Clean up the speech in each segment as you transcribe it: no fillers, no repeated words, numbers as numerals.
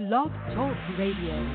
Blog Talk Radio.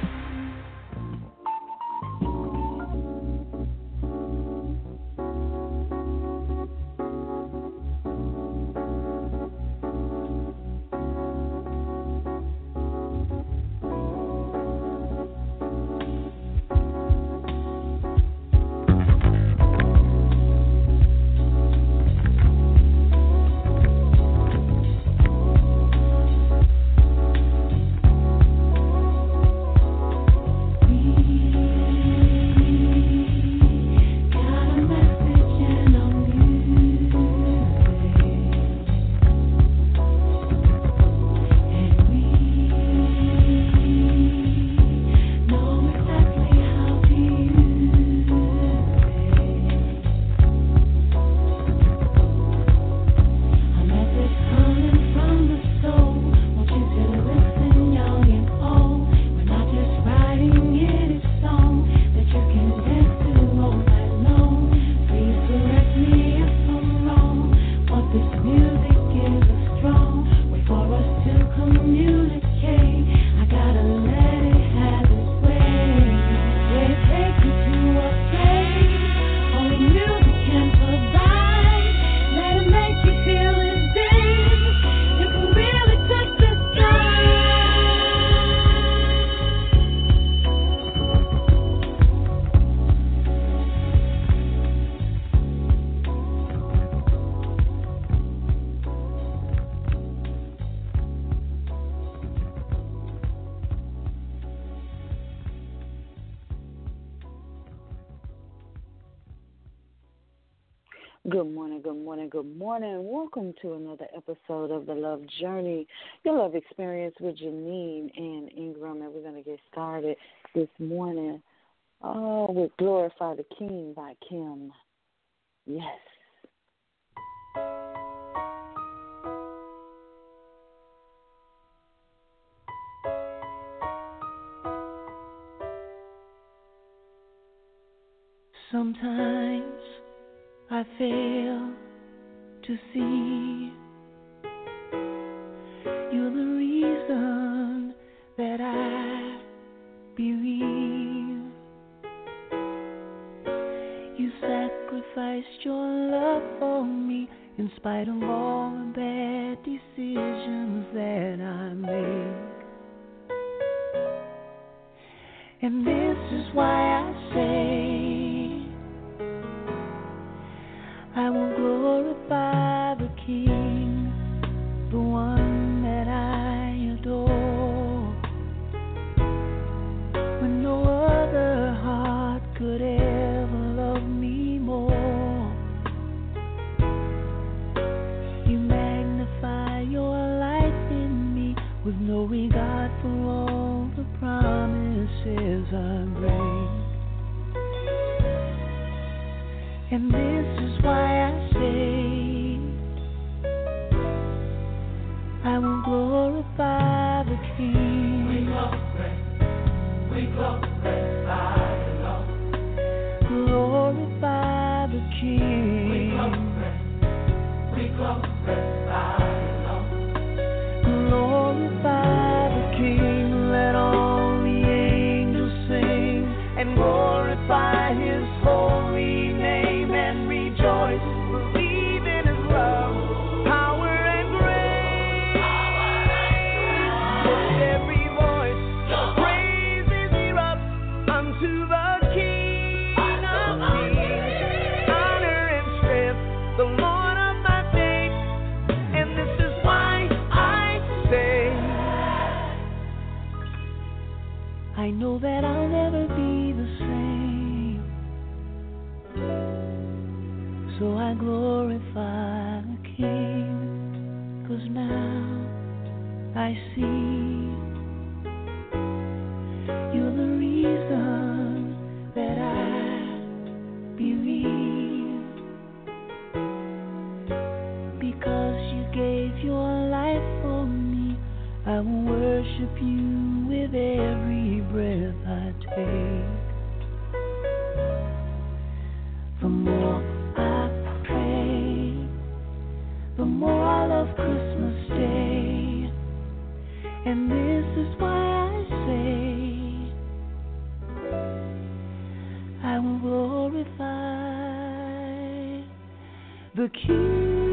Good morning, good morning, good morning. Welcome to another episode of The Love Journey, your love experience with Janine and Ingram. And we're going to get started this morning with Glorify the King by Kim. Yes. Sometimes I fail to see you're the reason that I believe. You sacrificed your love for me in spite of all the bad decisions that I made. And this is why I say I will glorify the King, the one that I adore. When no other heart could ever love me more, you magnify your life in me with no regard for all the promises I break. And this is why I say I will glorify the King. We glorify the Lord. Glorify the King. We glorify the Lord. Glorify the King. Let all the angels sing and glorify His holy name and rejoice. Believe in His love, power and grace. Lift every voice, praises erupt unto the King of Kings. Honor and strength, the Lord of my faith. And this is why I say I know that I'll never be the same. So I glorify the King, 'cause now I see you're the reason that I believe. Because you gave your life for me, I will worship you with every breath I take. The more I pray, the more I love Christmas Day. And this is why I say I will glorify the King.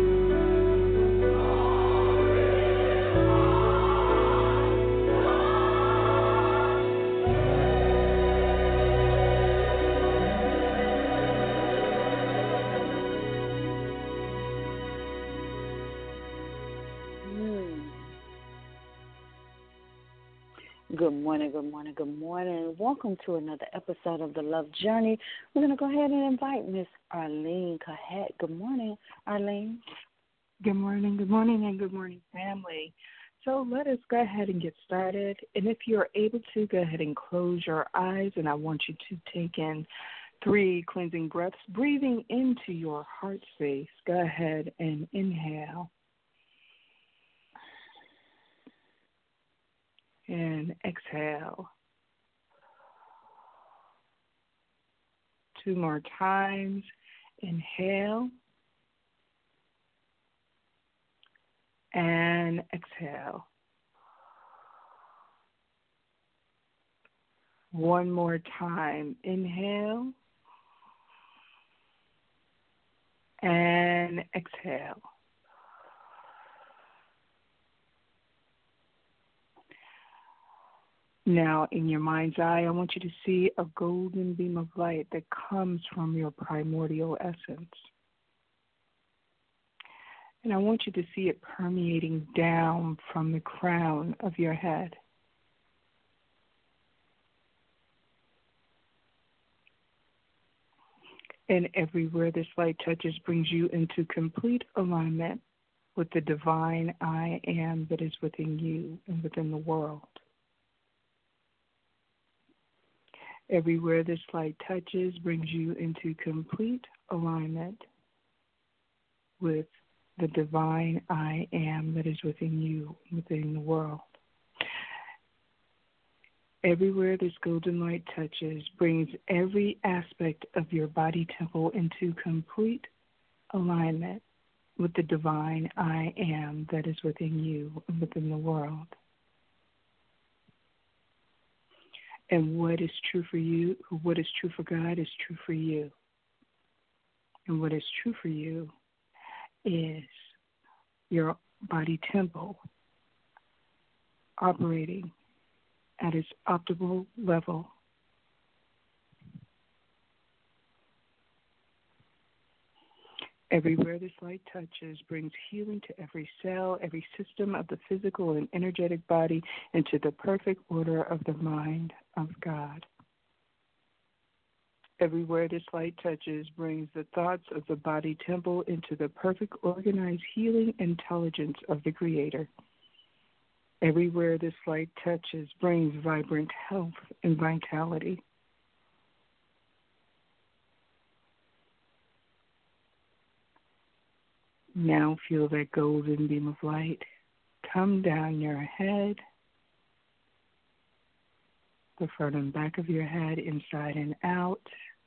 Good morning, good morning, good morning. Welcome to another episode of The Love Journey. We're going to go ahead and invite Miss Arlene Cahet. Good morning, Arlene. Good morning, and good morning, family. So let us go ahead and get started. And if you're able to, go ahead and close your eyes, and I want you to take in 3 cleansing breaths, breathing into your heart space. Go ahead and inhale. And exhale. 2 more times. Inhale. And exhale. 1 more time. Inhale. And exhale. Now, in your mind's eye, I want you to see a golden beam of light that comes from your primordial essence. And I want you to see it permeating down from the crown of your head. And everywhere this light touches brings you into complete alignment with the divine I am that is within you and within the world. Everywhere this light touches brings you into complete alignment with the divine I am that is within you, within the world. Everywhere this golden light touches brings every aspect of your body temple into complete alignment with the divine I am that is within you and within the world. And what is true for you, what is true for God is true for you. And what is true for you is your body temple operating at its optimal level. Everywhere this light touches brings healing to every cell, every system of the physical and energetic body into the perfect order of the mind of God. Everywhere this light touches brings the thoughts of the body temple into the perfect organized healing intelligence of the Creator. Everywhere this light touches brings vibrant health and vitality. Now feel that golden beam of light come down your head, the front and back of your head, inside and out.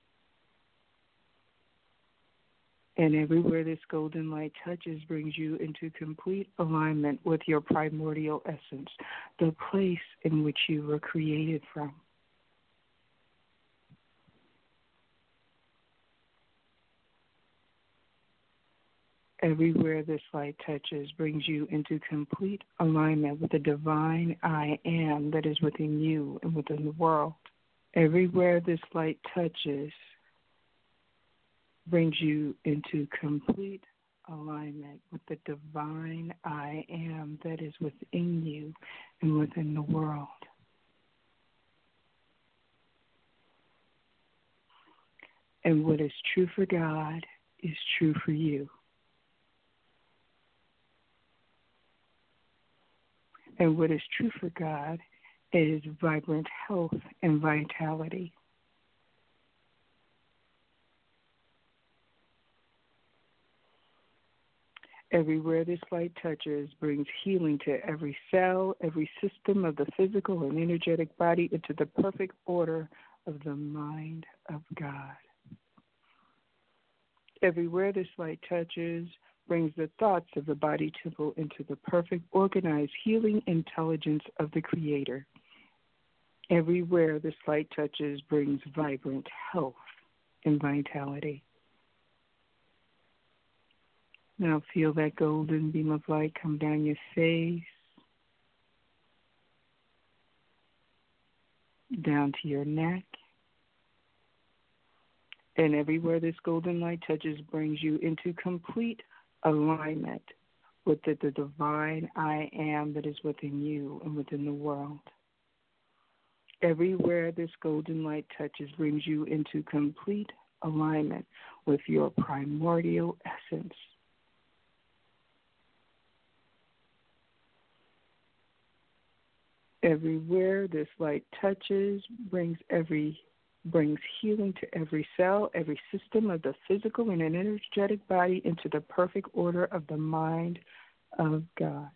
And everywhere this golden light touches brings you into complete alignment with your primordial essence, the place in which you were created from. Everywhere this light touches brings you into complete alignment with the divine I am that is within you and within the world. Everywhere this light touches brings you into complete alignment with the divine I am that is within you and within the world. And what is true for God is true for you. And what is true for God is vibrant health and vitality. Everywhere this light touches brings healing to every cell, every system of the physical and energetic body into the perfect order of the mind of God. Everywhere this light touches brings the thoughts of the body temple into the perfect, organized, healing intelligence of the Creator. Everywhere this light touches brings vibrant health and vitality. Now feel that golden beam of light come down your face, down to your neck. And everywhere this golden light touches brings you into complete alignment with the divine I am that is within you and within the world. Everywhere this golden light touches brings you into complete alignment with your primordial essence. Everywhere this light touches brings healing to every cell, every system of the physical and an energetic body into the perfect order of the mind of God.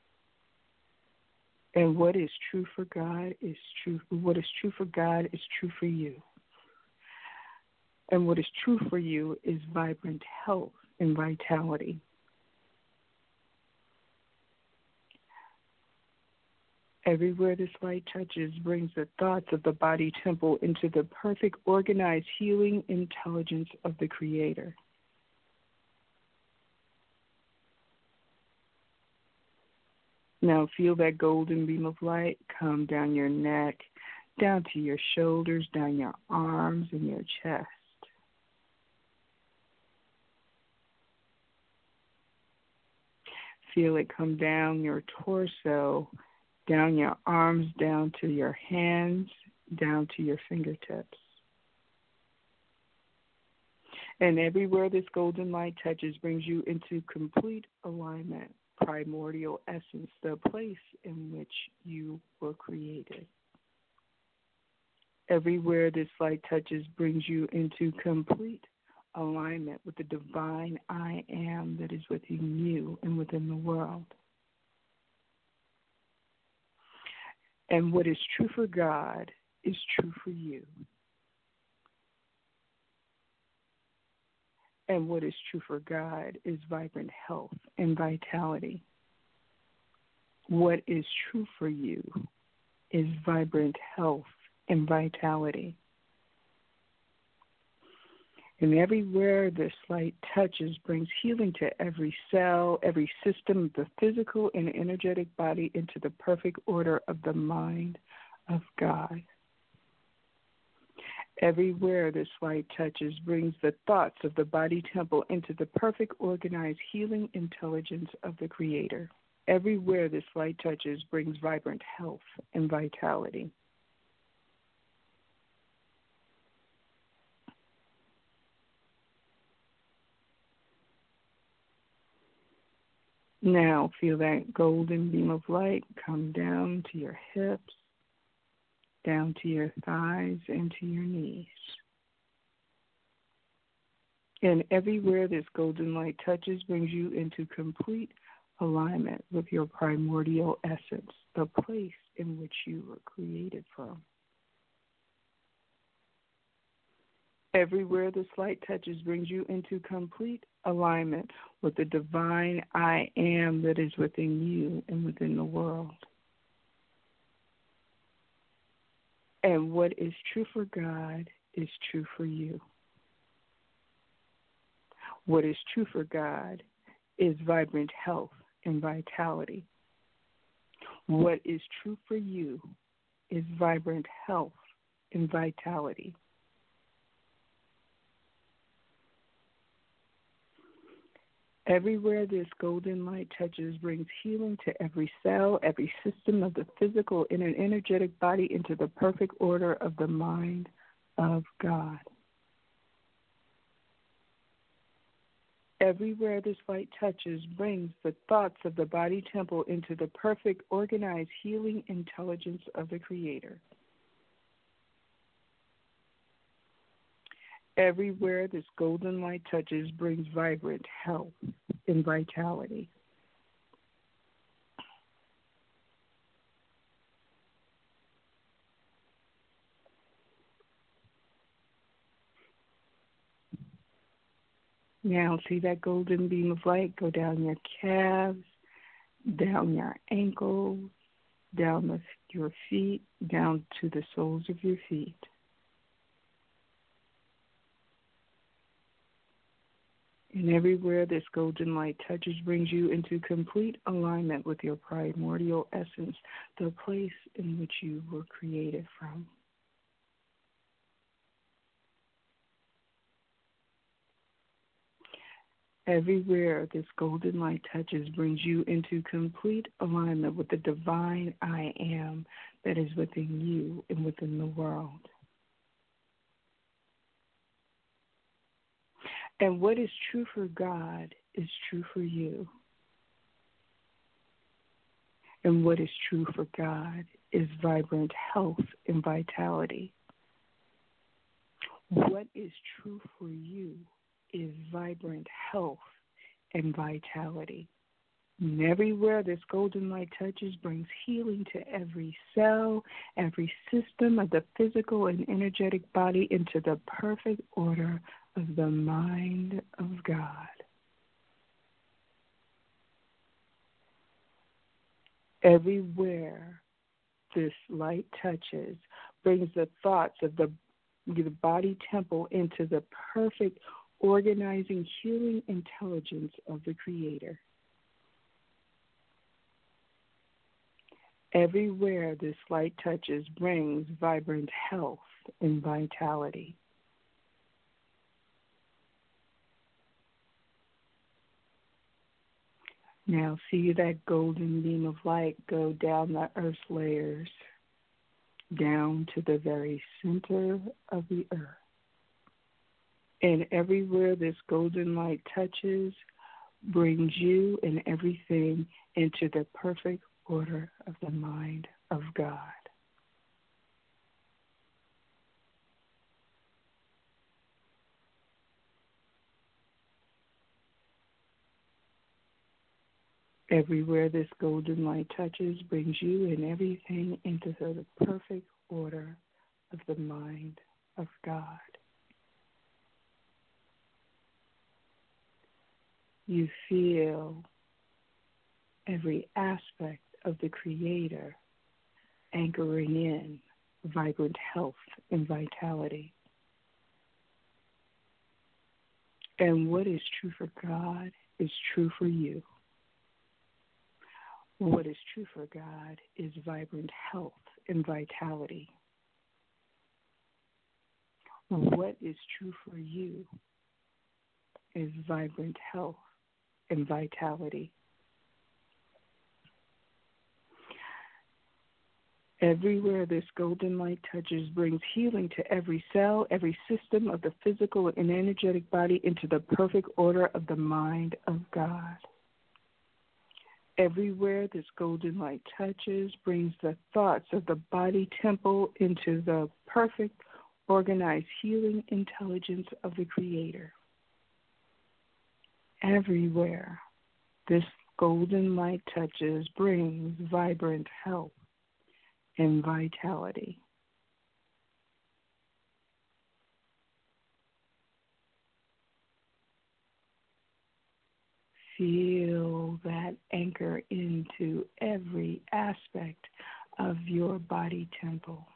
And what is true for God is true. What is true for God is true for you. And what is true for you is vibrant health and vitality. Everywhere this light touches brings the thoughts of the body temple into the perfect, organized, healing intelligence of the Creator. Now feel that golden beam of light come down your neck, down to your shoulders, down your arms and your chest. Feel it come down your torso, down your arms, down to your hands, down to your fingertips. And everywhere this golden light touches brings you into complete alignment, primordial essence, the place in which you were created. Everywhere this light touches brings you into complete alignment with the divine I am that is within you and within the world. And what is true for God is true for you. And what is true for God is vibrant health and vitality. What is true for you is vibrant health and vitality. And everywhere this light touches brings healing to every cell, every system of the physical and energetic body into the perfect order of the mind of God. Everywhere this light touches brings the thoughts of the body temple into the perfect, organized, healing intelligence of the Creator. Everywhere this light touches brings vibrant health and vitality. Now feel that golden beam of light come down to your hips, down to your thighs, and to your knees. And everywhere this golden light touches brings you into complete alignment with your primordial essence, the place in which you were created from. Everywhere this light touches brings you into complete alignment with the divine I am that is within you and within the world. And what is true for God is true for you. What is true for God is vibrant health and vitality. What is true for you is vibrant health and vitality. Everywhere this golden light touches brings healing to every cell, every system of the physical and an energetic body into the perfect order of the mind of God. Everywhere this light touches brings the thoughts of the body temple into the perfect, organized, healing intelligence of the Creator. Everywhere this golden light touches brings vibrant health and vitality. Now see that golden beam of light go down your calves, down your ankles, down your feet, down to the soles of your feet. And everywhere this golden light touches brings you into complete alignment with your primordial essence, the place in which you were created from. Everywhere this golden light touches brings you into complete alignment with the divine I am that is within you and within the world. And what is true for God is true for you. And what is true for God is vibrant health and vitality. What is true for you is vibrant health and vitality. And everywhere this golden light touches brings healing to every cell, every system of the physical and energetic body into the perfect order of the mind of God. Everywhere this light touches brings the thoughts of the body temple into the perfect organizing, healing intelligence of the Creator. Everywhere this light touches brings vibrant health and vitality. Now see that golden beam of light go down the earth's layers, down to the very center of the earth. And everywhere this golden light touches brings you and everything into the perfect order of the mind of God. Everywhere this golden light touches brings you and everything into the perfect order of the mind of God. You feel every aspect of the Creator anchoring in vibrant health and vitality. And what is true for God is true for you. What is true for God is vibrant health and vitality. What is true for you is vibrant health and vitality. Everywhere this golden light touches brings healing to every cell, every system of the physical and energetic body into the perfect order of the mind of God. Everywhere this golden light touches brings the thoughts of the body temple into the perfect, organized healing intelligence of the Creator. Everywhere this golden light touches brings vibrant health and vitality. Feel that anchor into every aspect of your body temple.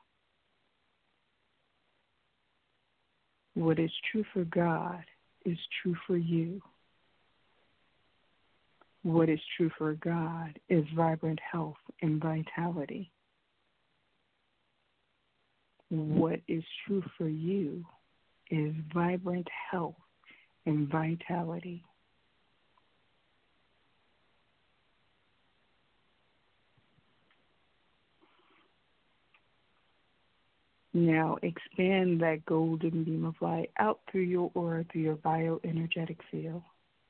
What is true for God is true for you. What is true for God is vibrant health and vitality. What is true for you is vibrant health and vitality. Now expand that golden beam of light out through your aura, through your bioenergetic field.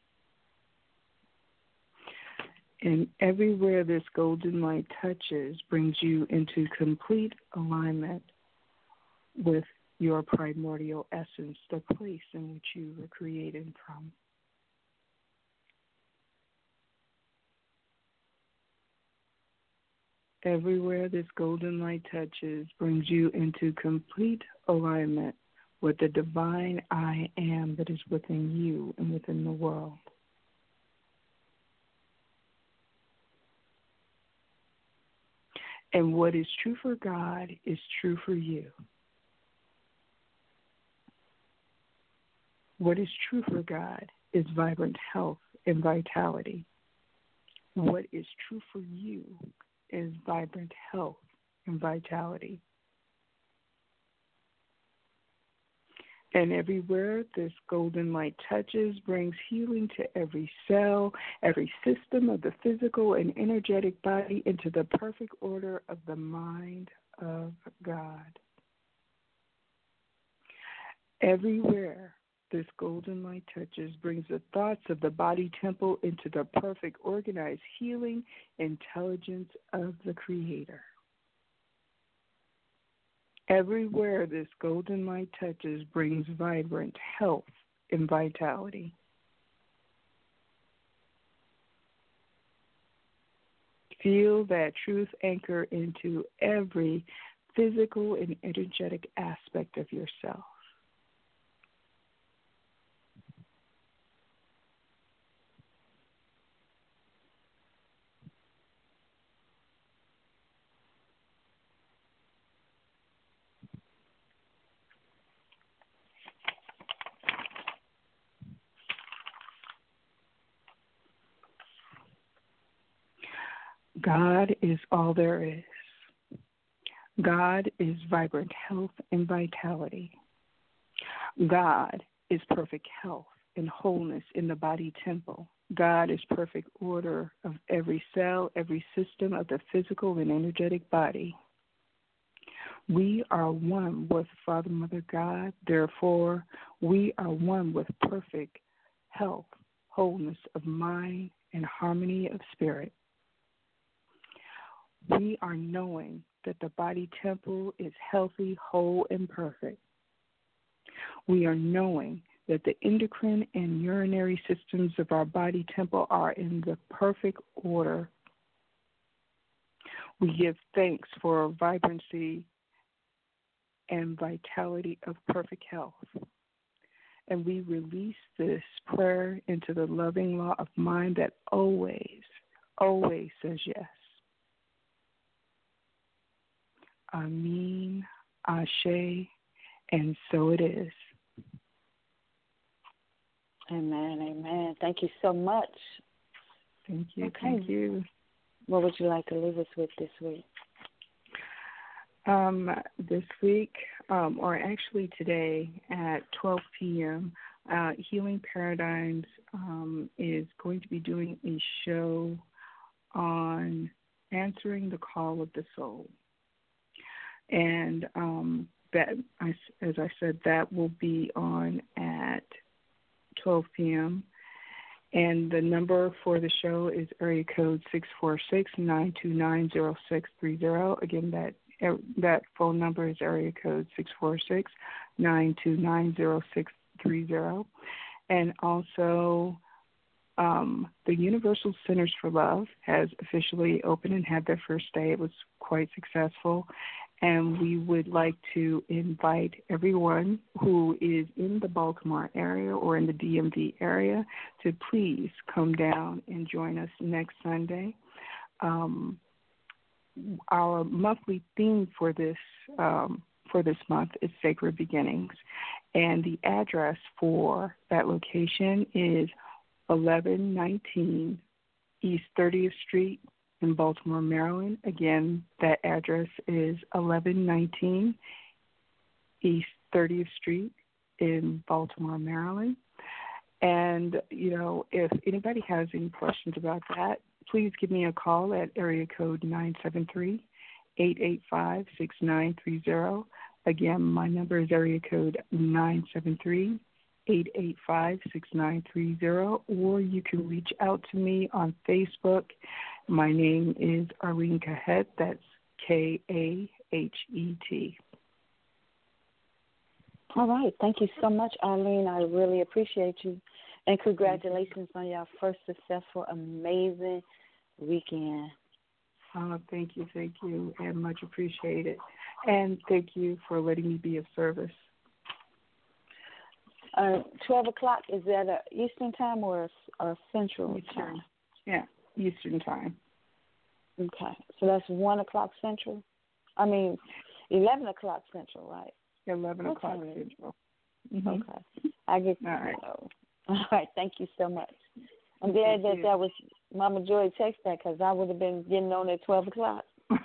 And everywhere this golden light touches brings you into complete alignment with your primordial essence, the place in which you were created from. Everywhere this golden light touches brings you into complete alignment with the divine I am that is within you and within the world. And what is true for God is true for you. What is true for God is vibrant health and vitality. What is true for you is vibrant health and vitality. And everywhere this golden light touches brings healing to every cell, every system of the physical and energetic body into the perfect order of the mind of God. Everywhere this golden light touches brings the thoughts of the body temple into the perfect organized healing intelligence of the Creator. Everywhere this golden light touches brings vibrant health and vitality. Feel that truth anchor into every physical and energetic aspect of yourself. God is all there is. God is vibrant health and vitality. God is perfect health and wholeness in the body temple. God is perfect order of every cell, every system of the physical and energetic body. We are one with Father, Mother, God. Therefore, we are one with perfect health, wholeness of mind, and harmony of spirit. We are knowing that the body temple is healthy, whole, and perfect. We are knowing that the endocrine and urinary systems of our body temple are in the perfect order. We give thanks for vibrancy and vitality of perfect health. And we release this prayer into the loving law of mind that always, always says yes. Amen, Ashe, and so it is. Amen, amen. Thank you so much. Thank you, Okay. Thank you. What would you like to leave us with this week? This week, or actually today at 12 p.m., Healing Paradigms is going to be doing a show on answering the call of the soul. And that, as I said, that will be on at 12 p.m. And the number for the show is area code 646-929-0630. Again, that phone number is area code 646-929-0630. And also, the Universal Centers for Love has officially opened and had their first day. It was quite successful. And we would like to invite everyone who is in the Baltimore area or in the DMV area to please come down and join us next Sunday. Our monthly theme for this month is Sacred Beginnings, and the address for that location is 1119 East 30th Street in Baltimore, Maryland. Again, that address is 1119 East 30th Street in Baltimore, Maryland. And, if anybody has any questions about that, please give me a call at area code 973-885-6930. Again, my number is area code 973-885-6930, or you can reach out to me on Facebook. My name is Arlene Kahet. That's Kahet. All right. Thank you so much, Arlene. I really appreciate you. And congratulations on your first successful, amazing weekend. Thank you, and much appreciated. And thank you for letting me be of service. 12 o'clock, is that a Eastern time or a Central time? Yeah, Eastern time. Okay, so that's 1 o'clock Central? 11 o'clock Central, right? 11 o'clock Central. Mm-hmm. Okay. I get All right. All right, thank you so much. I'm glad that was Mama Joy text that, because I would have been getting on at 12 o'clock.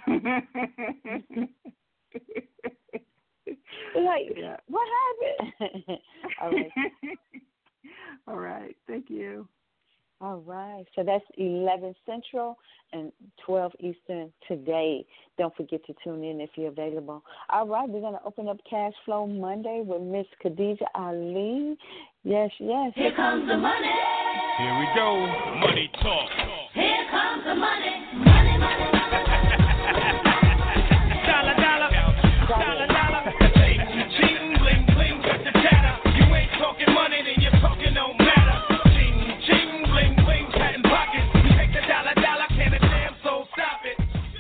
Yeah. What happened? All right. All right. Thank you. All right. So that's 11 Central and 12 Eastern today. Don't forget to tune in if you're available. All right. We're going to open up Cash Flow Monday with Miss Khadijah Ali. Yes. Here comes the money. Here we go. Money talk. Here comes the money. Money, money, money. Dollar, dollar. Dollar, dollar. Ching, bling, bling, got the chatter. You ain't talking money, then your talking don't matter. Ching, ching, bling, bling, patent pockets. You take the dollar, dollar, can a damn soul stop it?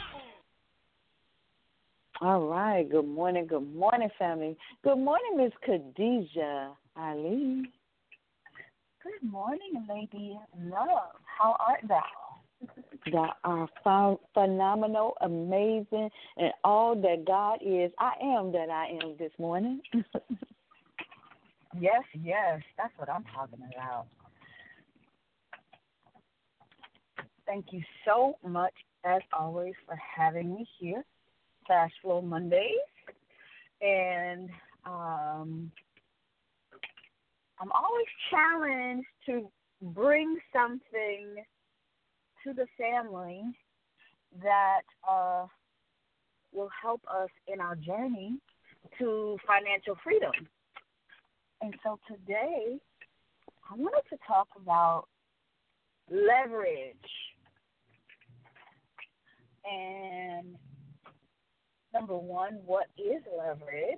All right. Good morning, family. Good morning, Miss Khadijah Ali. Good morning, lady love. How art thou? That are phenomenal, amazing, and all that God is. I am that I am this morning. Yes, that's what I'm talking about. Thank you so much, as always, for having me here, Cash Flow Mondays. And I'm always challenged to bring something to the family that will help us in our journey to financial freedom. And so today, I wanted to talk about leverage. And number one, what is leverage?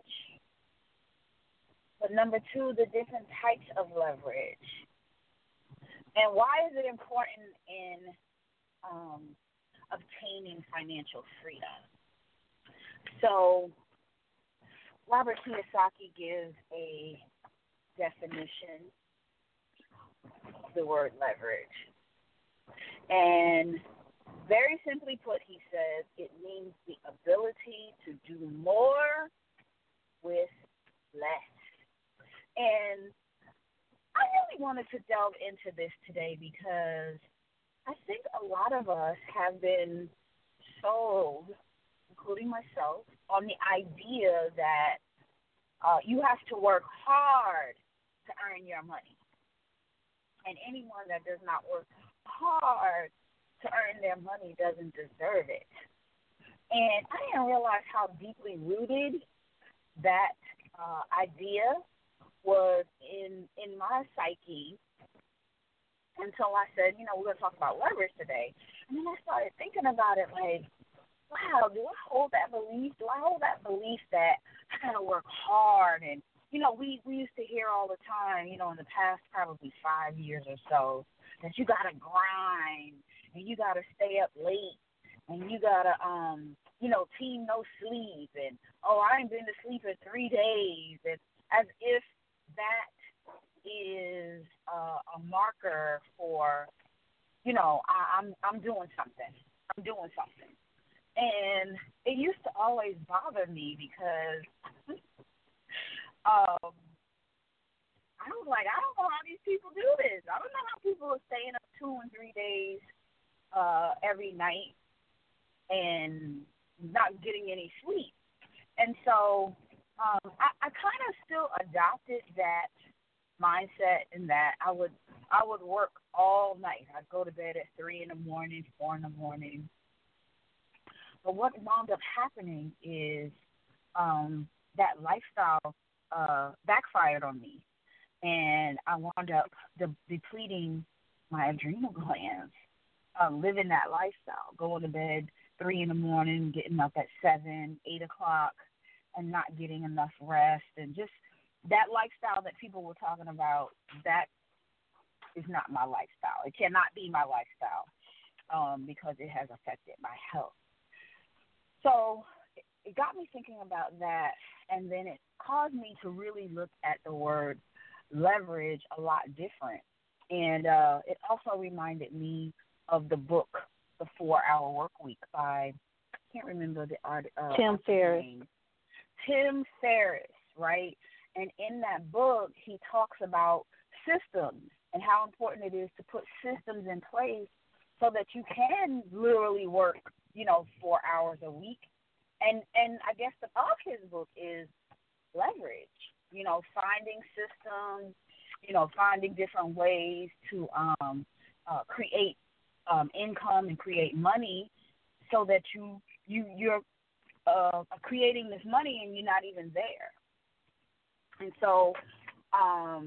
But number two, the different types of leverage. And why is it important in obtaining financial freedom? So Robert Kiyosaki gives a definition of the word leverage. And very simply put, he says it means the ability to do more with less. And I really wanted to delve into this today because I think a lot of us have been sold, including myself, on the idea that you have to work hard to earn your money. And anyone that does not work hard to earn their money doesn't deserve it. And I didn't realize how deeply rooted that idea was in my psyche until I said, we're going to talk about leverage today. And then I started thinking about it like, wow, do I hold that belief? Do I hold that belief that I got to work hard? And, we used to hear all the time, in the past probably 5 years or so, that you got to grind and you got to stay up late and you got to, team no sleep. And, I ain't been to sleep in 3 days. And as if that is a marker for, I'm doing something. I'm doing something. And it used to always bother me because I was like, I don't know how these people do this. I don't know how people are staying up 2 and 3 days every night and not getting any sleep. And so I kind of still adopted that mindset in that I would work all night. I'd go to bed at 3 in the morning, 4 in the morning. But what wound up happening is that lifestyle backfired on me, and I wound up depleting my adrenal glands, living that lifestyle, going to bed 3 in the morning, getting up at 7, 8 o'clock, and not getting enough rest, and just that lifestyle that people were talking about, that is not my lifestyle. It cannot be my lifestyle because it has affected my health. So it got me thinking about that, and then it caused me to really look at the word leverage a lot different. And it also reminded me of the book, The 4-Hour Work Week by, I can't remember the art. Tim Ferriss. Name. Tim Ferriss, right? And in that book, he talks about systems and how important it is to put systems in place so that you can literally work, 4 hours a week. And I guess the bulk of his book is leverage, finding systems, finding different ways to create income and create money so that you're creating this money and you're not even there. And so I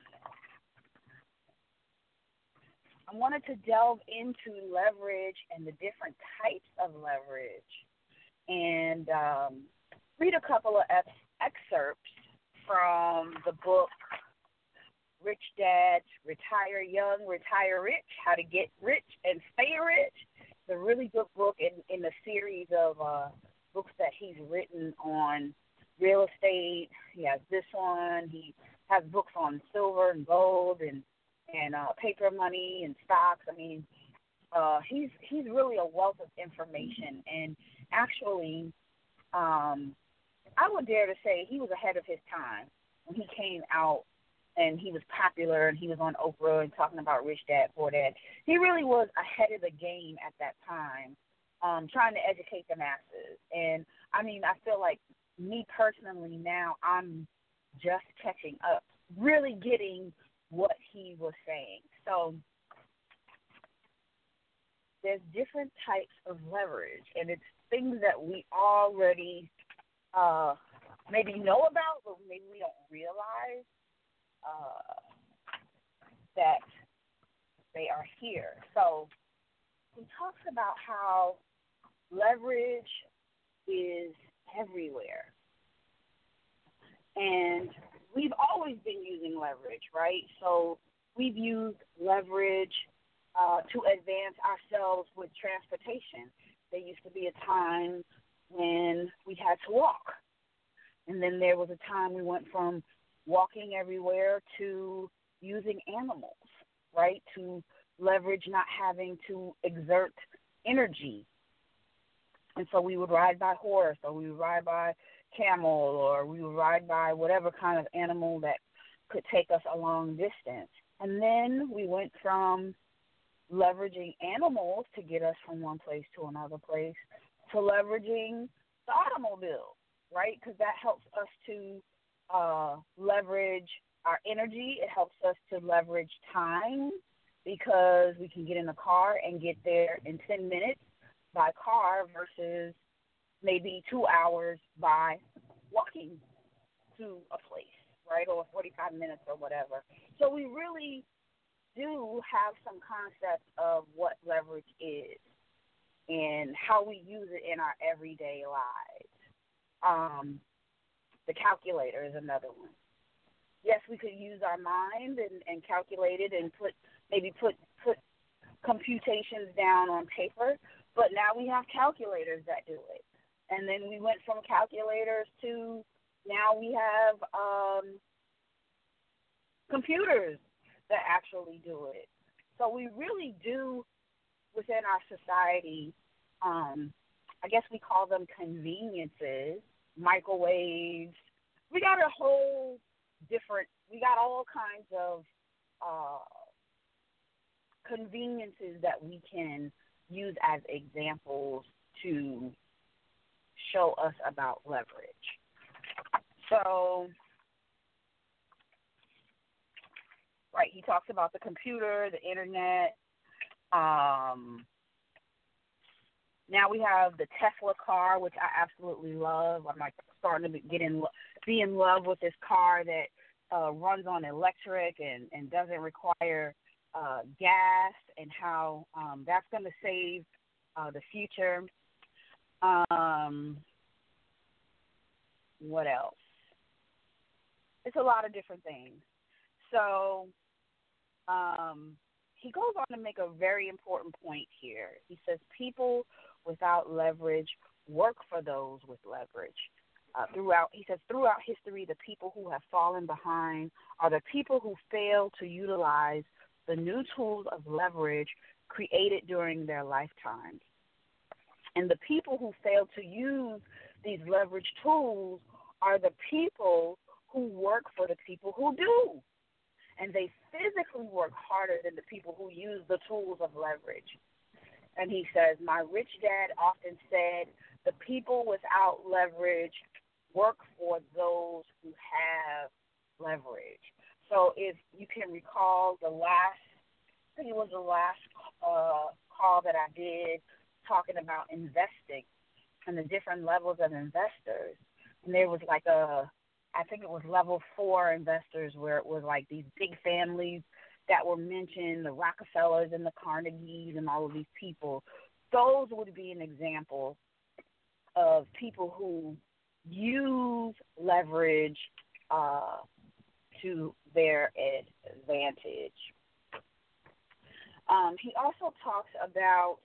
wanted to delve into leverage and the different types of leverage and read a couple of excerpts from the book Rich Dad, Retire Young, Retire Rich, How to Get Rich and Stay Rich. It's a really good book in the series of books that he's written on real estate. He has this one. He has books on silver and gold and paper money and stocks. I mean, he's really a wealth of information. And actually, I would dare to say he was ahead of his time when he came out and he was popular and he was on Oprah and talking about Rich Dad, Poor Dad. He really was ahead of the game at that time, trying to educate the masses. And, I mean, I feel like me personally now, I'm just catching up, really getting what he was saying. So there's different types of leverage, and it's things that we already maybe know about, but maybe we don't realize that they are here. So he talks about how leverage is everywhere. And we've always been using leverage, right? So we've used leverage to advance ourselves with transportation. There used to be a time when we had to walk. And then there was a time we went from walking everywhere to using animals, right, to leverage not having to exert energy. And so we would ride by horse, or we would ride by camel, or we would ride by whatever kind of animal that could take us a long distance. And then we went from leveraging animals to get us from one place to another place to leveraging the automobile, right, because that helps us to leverage our energy. It helps us to leverage time because we can get in a car and get there in 10 minutes by car versus maybe 2 hours by walking to a place, right, or 45 minutes or whatever. So we really do have some concept of what leverage is and how we use it in our everyday lives. The calculator is another one. Yes, we could use our mind and calculate it and put computations down on paper, but now we have calculators that do it. And then we went from calculators to now we have computers that actually do it. So we really do, within our society, I guess we call them conveniences, microwaves. We got all kinds of conveniences that we can use as examples to show us about leverage. So, right, he talks about the computer, the internet. Now we have the Tesla car, which I absolutely love. I'm like starting to be in love with this car that runs on electric and doesn't require gas, and how that's going to save the future. What else? It's a lot of different things. So he goes on to make a very important point here. He says people without leverage work for those with leverage. throughout history, the people who have fallen behind are the people who fail to utilize the new tools of leverage created during their lifetimes. And the people who fail to use these leverage tools are the people who work for the people who do. And they physically work harder than the people who use the tools of leverage. And he says, my rich dad often said, the people without leverage work for those who have leverage. So if you can recall I think it was the last call that I did talking about investing and the different levels of investors. And there was I think it was level 4 investors where it was like these big families that were mentioned, the Rockefellers and the Carnegies and all of these people. Those would be an example of people who use leverage to their advantage. He also talks about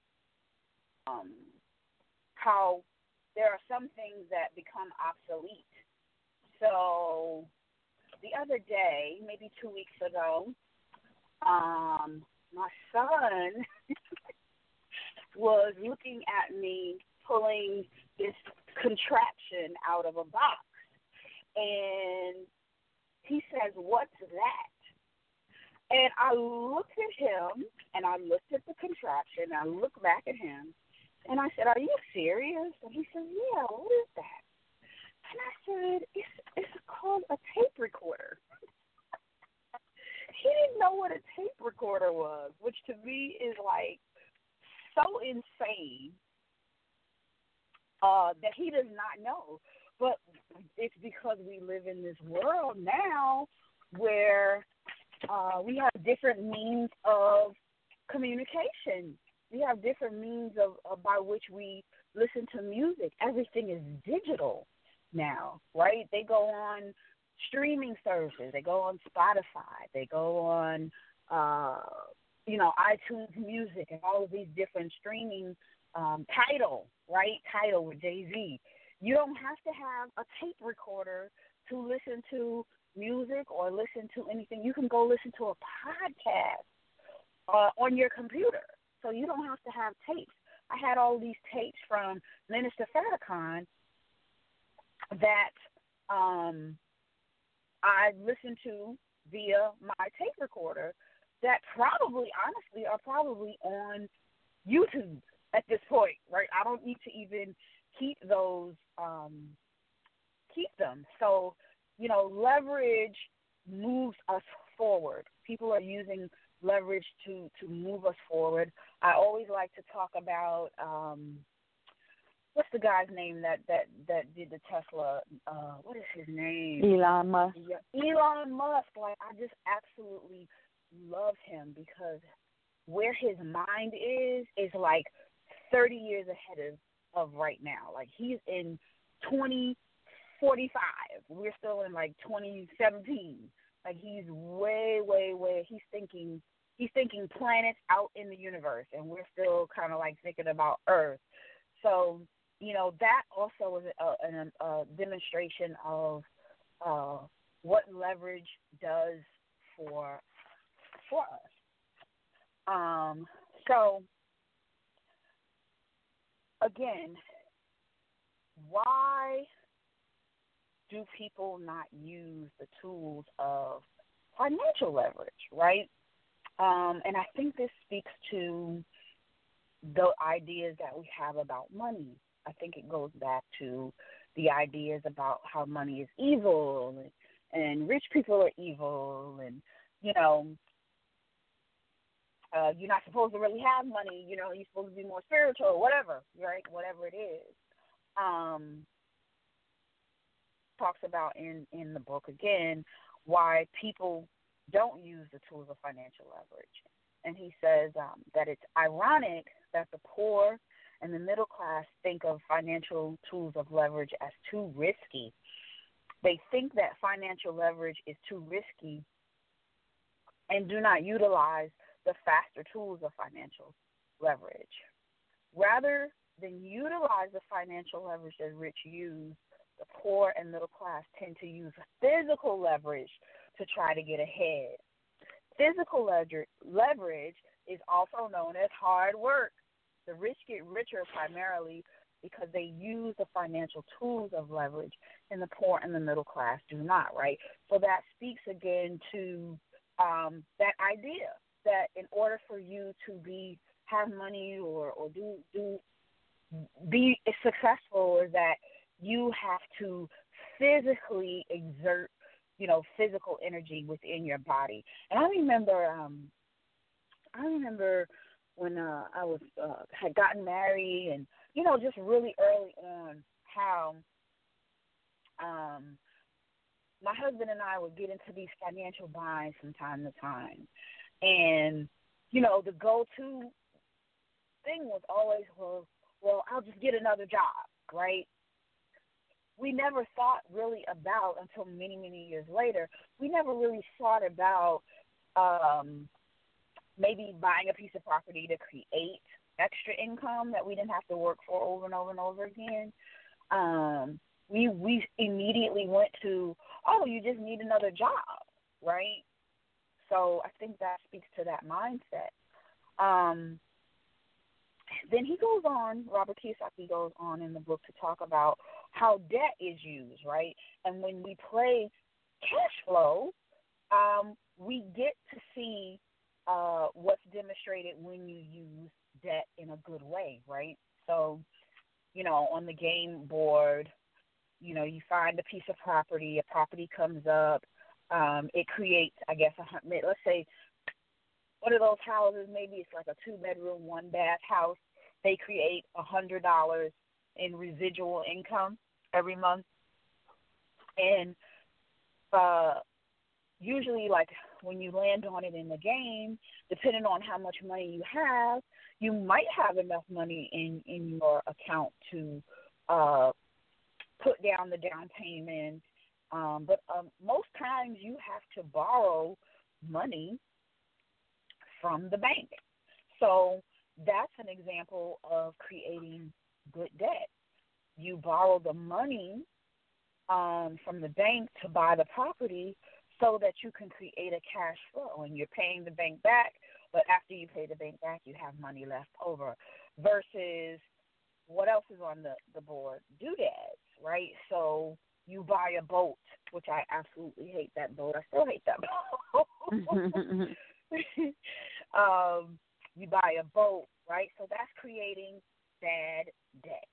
how there are some things that become obsolete. So the other day, maybe 2 weeks ago, my son was looking at me pulling this contraption out of a box. And he says, "What's that?" And I looked at him, and I looked at the contraption, and I looked back at him, and I said, "Are you serious?" And he said, "Yeah, what is that?" And I said, it's called a tape recorder. He didn't know what a tape recorder was, which to me is like so insane that he does not know. But it's because we live in this world now where we have different means of communication. We have different means of by which we listen to music. Everything is digital now, right? They go on streaming services. They go on Spotify. They go on, iTunes Music and all of these different streaming Tidal, right? Tidal with Jay-Z. You don't have to have a tape recorder to listen to music or listen to anything. You can go listen to a podcast on your computer. So you don't have to have tapes. I had all these tapes from Minister Farrakhan that I listened to via my tape recorder that probably, honestly, are probably on YouTube at this point, right? I don't need to even keep those, keep them. So, leverage moves us forward. People are using leverage to move us forward. I always like to talk about what's the guy's name that did the Tesla? What is his name? Elon Musk. Yeah, Elon Musk. Like, I just absolutely love him because where his mind is like 30 years ahead of right now. Like, he's in 2045. We're still in like 2017. Like, he's way, way, way. He's thinking planets out in the universe, and we're still kind of like thinking about Earth. So, that also is a demonstration of what leverage does for us. So, again, why do people not use the tools of financial leverage, right? And I think this speaks to the ideas that we have about money. I think it goes back to the ideas about how money is evil and rich people are evil and, you're not supposed to really have money, you're supposed to be more spiritual, whatever, right? Whatever it is. Talks about in the book, again, why people don't use the tools of financial leverage. And he says that it's ironic that the poor and the middle class think of financial tools of leverage as too risky. They think that financial leverage is too risky and do not utilize the faster tools of financial leverage. Rather than utilize the financial leverage that Rich used, the poor and middle class tend to use physical leverage to try to get ahead. Physical leverage is also known as hard work. The rich get richer primarily because they use the financial tools of leverage, and the poor and the middle class do not, right? So that speaks again to that idea that in order for you to have money or be successful, is that you have to physically exert, physical energy within your body. And I remember when I was had gotten married, and just really early on, how my husband and I would get into these financial binds from time to time, and the go-to thing was always, well, I'll just get another job, right? We never thought really about, until many, many years later, we never really thought about maybe buying a piece of property to create extra income that we didn't have to work for over and over and over again. We immediately went to, you just need another job, right? So I think that speaks to that mindset. Then he goes on, Robert Kiyosaki goes on in the book to talk about how debt is used, right? And when we play cash flow, we get to see what's demonstrated when you use debt in a good way, right? So, on the game board, you find a piece of property, a property comes up, it creates, I guess, let's say, one of those houses, maybe it's like a 2-bedroom, 1-bath house. They create $100 in residual income every month. And usually, like, when you land on it in the game, depending on how much money you have, you might have enough money in your account to put down the down payment. But most times you have to borrow money from the bank. So that's an example of creating good debt. You borrow the money from the bank to buy the property so that you can create a cash flow, and you're paying the bank back, but after you pay the bank back, you have money left over. Versus, what else is on the board? Doodads, right? So you buy a boat, which I absolutely hate that boat. I still hate that boat. You buy a boat, right? So that's creating bad debt.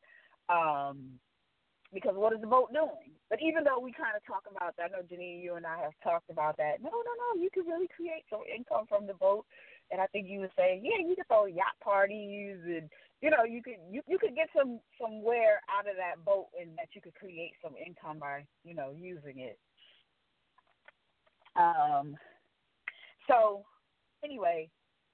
Because what is the boat doing? But even though we kind of talk about that, I know, Janine, you and I have talked about that. No, you can really create some income from the boat. And I think you would say, yeah, you could throw yacht parties, and you could get some wear out of that boat, and that you could create some income by using it. So anyway,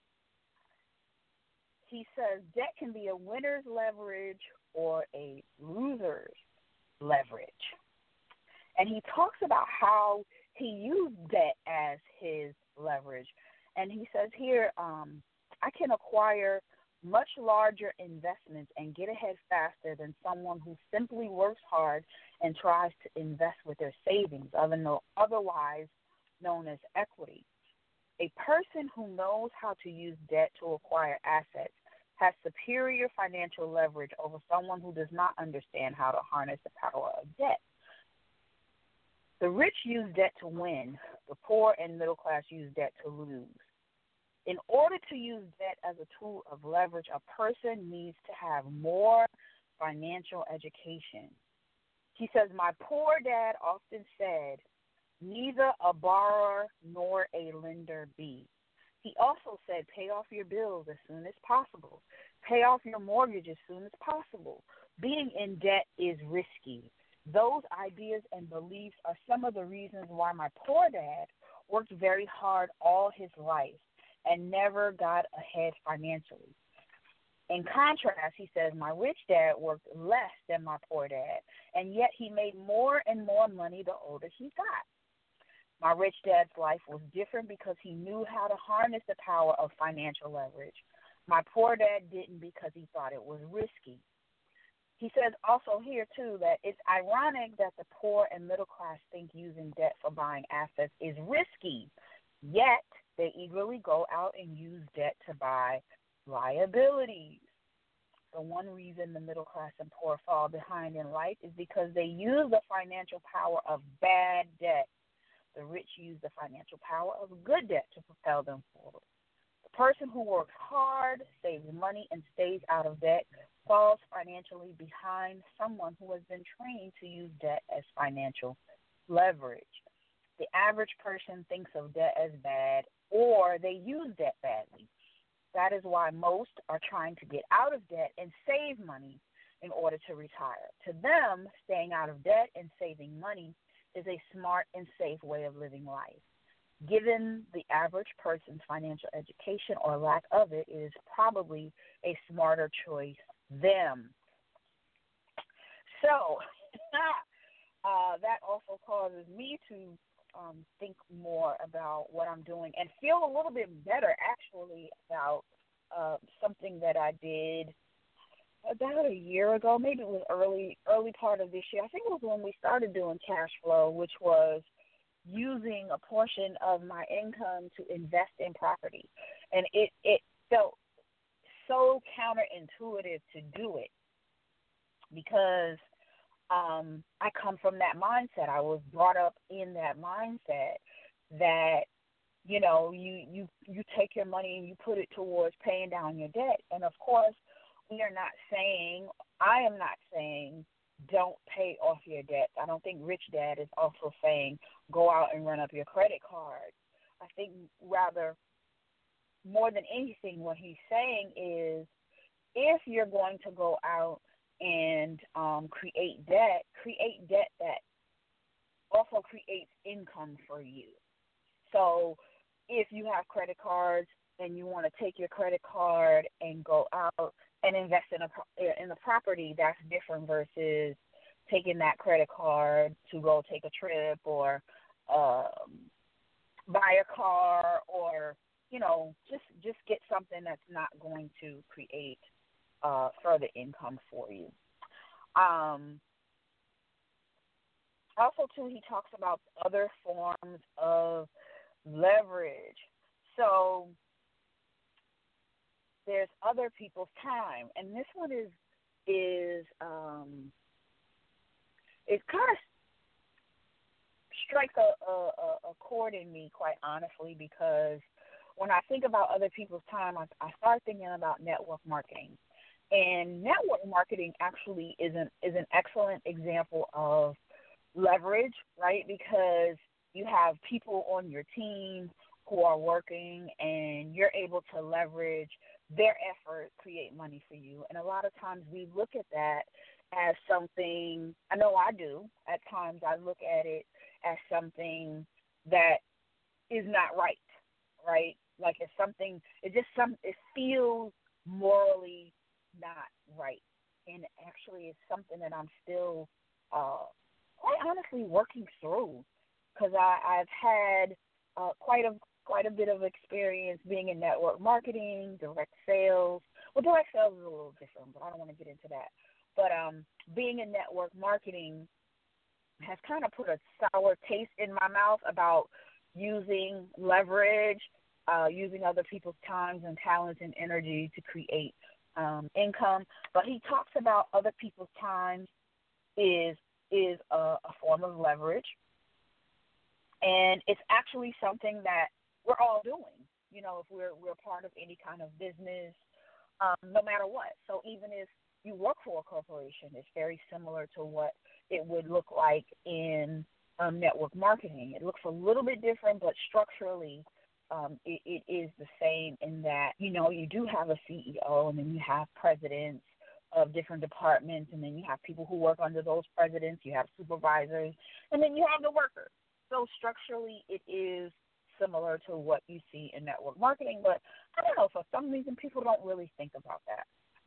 he says debt can be a winner's leverage or a loser's leverage. And he talks about how he used debt as his leverage. And he says here, I can acquire much larger investments and get ahead faster than someone who simply works hard and tries to invest with their savings, otherwise known as equity. A person who knows how to use debt to acquire assets has superior financial leverage over someone who does not understand how to harness the power of debt. The rich use debt to win. The poor and middle class use debt to lose. In order to use debt as a tool of leverage, a person needs to have more financial education. He says, my poor dad often said, neither a borrower nor a lender be. He also said, pay off your bills as soon as possible. Pay off your mortgage as soon as possible. Being in debt is risky. Those ideas and beliefs are some of the reasons why my poor dad worked very hard all his life and never got ahead financially. In contrast, he says, my rich dad worked less than my poor dad, and yet he made more and more money the older he got. My rich dad's life was different because he knew how to harness the power of financial leverage. My poor dad didn't because he thought it was risky. He says also here, too, that it's ironic that the poor and middle class think using debt for buying assets is risky, yet they eagerly go out and use debt to buy liabilities. The one reason the middle class and poor fall behind in life is because they use the financial power of bad debt. The rich use the financial power of good debt to propel them forward. The person who works hard, saves money, and stays out of debt falls financially behind someone who has been trained to use debt as financial leverage. The average person thinks of debt as bad, or they use debt badly. That is why most are trying to get out of debt and save money in order to retire. To them, staying out of debt and saving money is a smart and safe way of living life. Given the average person's financial education or lack of it, it is probably a smarter choice them. So that also causes me to think more about what I'm doing and feel a little bit better, actually, about something that I did about a year ago. Maybe it was early part of this year. I think it was when we started doing cash flow, which was using a portion of my income to invest in property. And it felt so counterintuitive to do it because I come from that mindset. I was brought up in that mindset that, you know, you take your money and you put it towards paying down your debt. And, of course, I am not saying don't pay off your debt. I don't think Rich Dad is also saying go out and run up your credit card. I think rather more than anything what he's saying is if you're going to go out and create debt that also creates income for you. So if you have credit cards and you want to take your credit card and go out and invest in a property, that's different versus taking that credit card to go take a trip or buy a car or, you know, just get something that's not going to create further income for you. Also, too, he talks about other forms of leverage. So there's other people's time, and this one is it kind of strikes a chord in me, quite honestly, because when I think about other people's time, I start thinking about network marketing. And network marketing actually is an excellent example of leverage, right? Because you have people on your team who are working and you're able to leverage their effort, create money for you. And a lot of times we look at that as something, I know I do, at times I look at it as something that is not right, right? Like it's something, it feels morally not right. And actually it's something that I'm still quite honestly working through because I've had quite a bit of experience being in network marketing, direct sales. Well, direct sales is a little different, but I don't want to get into that. But being in network marketing has kind of put a sour taste in my mouth about using leverage, using other people's times and talents and energy to create income. But he talks about other people's times is a form of leverage. And it's actually something that we're all doing, you know, if we're part of any kind of business, no matter what. So even if you work for a corporation, it's very similar to what it would look like in network marketing. It looks a little bit different, but structurally it is the same in that, you know, you do have a CEO and then you have presidents of different departments, and then you have people who work under those presidents, you have supervisors, and then you have the workers. So structurally it is similar to what you see in network marketing, but I don't know, for some reason people don't really think about that.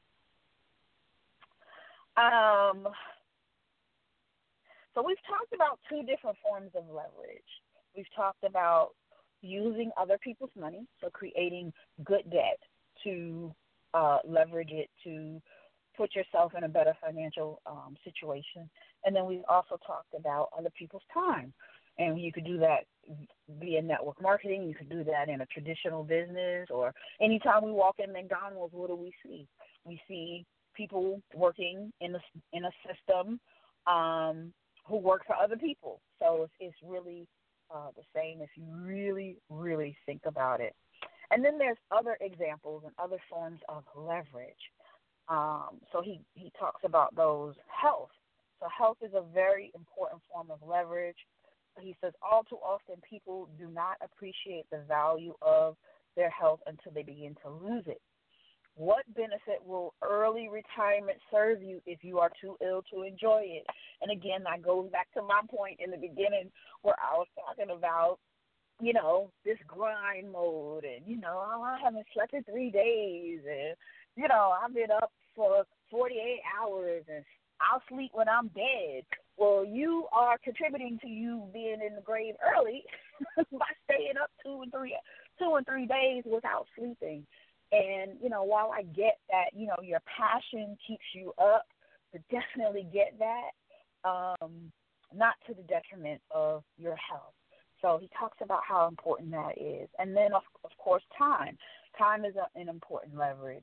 So we've talked about two different forms of leverage. We've talked about using other people's money, so creating good debt to leverage it to put yourself in a better financial situation. And then we've also talked about other people's time. And you could do that via network marketing. You could do that in a traditional business, or anytime we walk in McDonald's, what do we see? We see people working in a system who work for other people. So it's really the same if you really, really think about it. And then there's other examples and other forms of leverage. So he talks about those. Health. So health is a very important form of leverage. He says all too often people do not appreciate the value of their health until they begin to lose it. What benefit will early retirement serve you if you are too ill to enjoy it? And again, that goes back to my point in the beginning where I was talking about, this grind mode and, I haven't slept in 3 days and, I've been up for 48 hours and I'll sleep when I'm dead. Well, you are contributing to you being in the grave early by staying up 2 and 3 days without sleeping. And, while I get that, your passion keeps you up, to definitely get that, not to the detriment of your health. So he talks about how important that is. And then, of course, time. Time is an important leverage.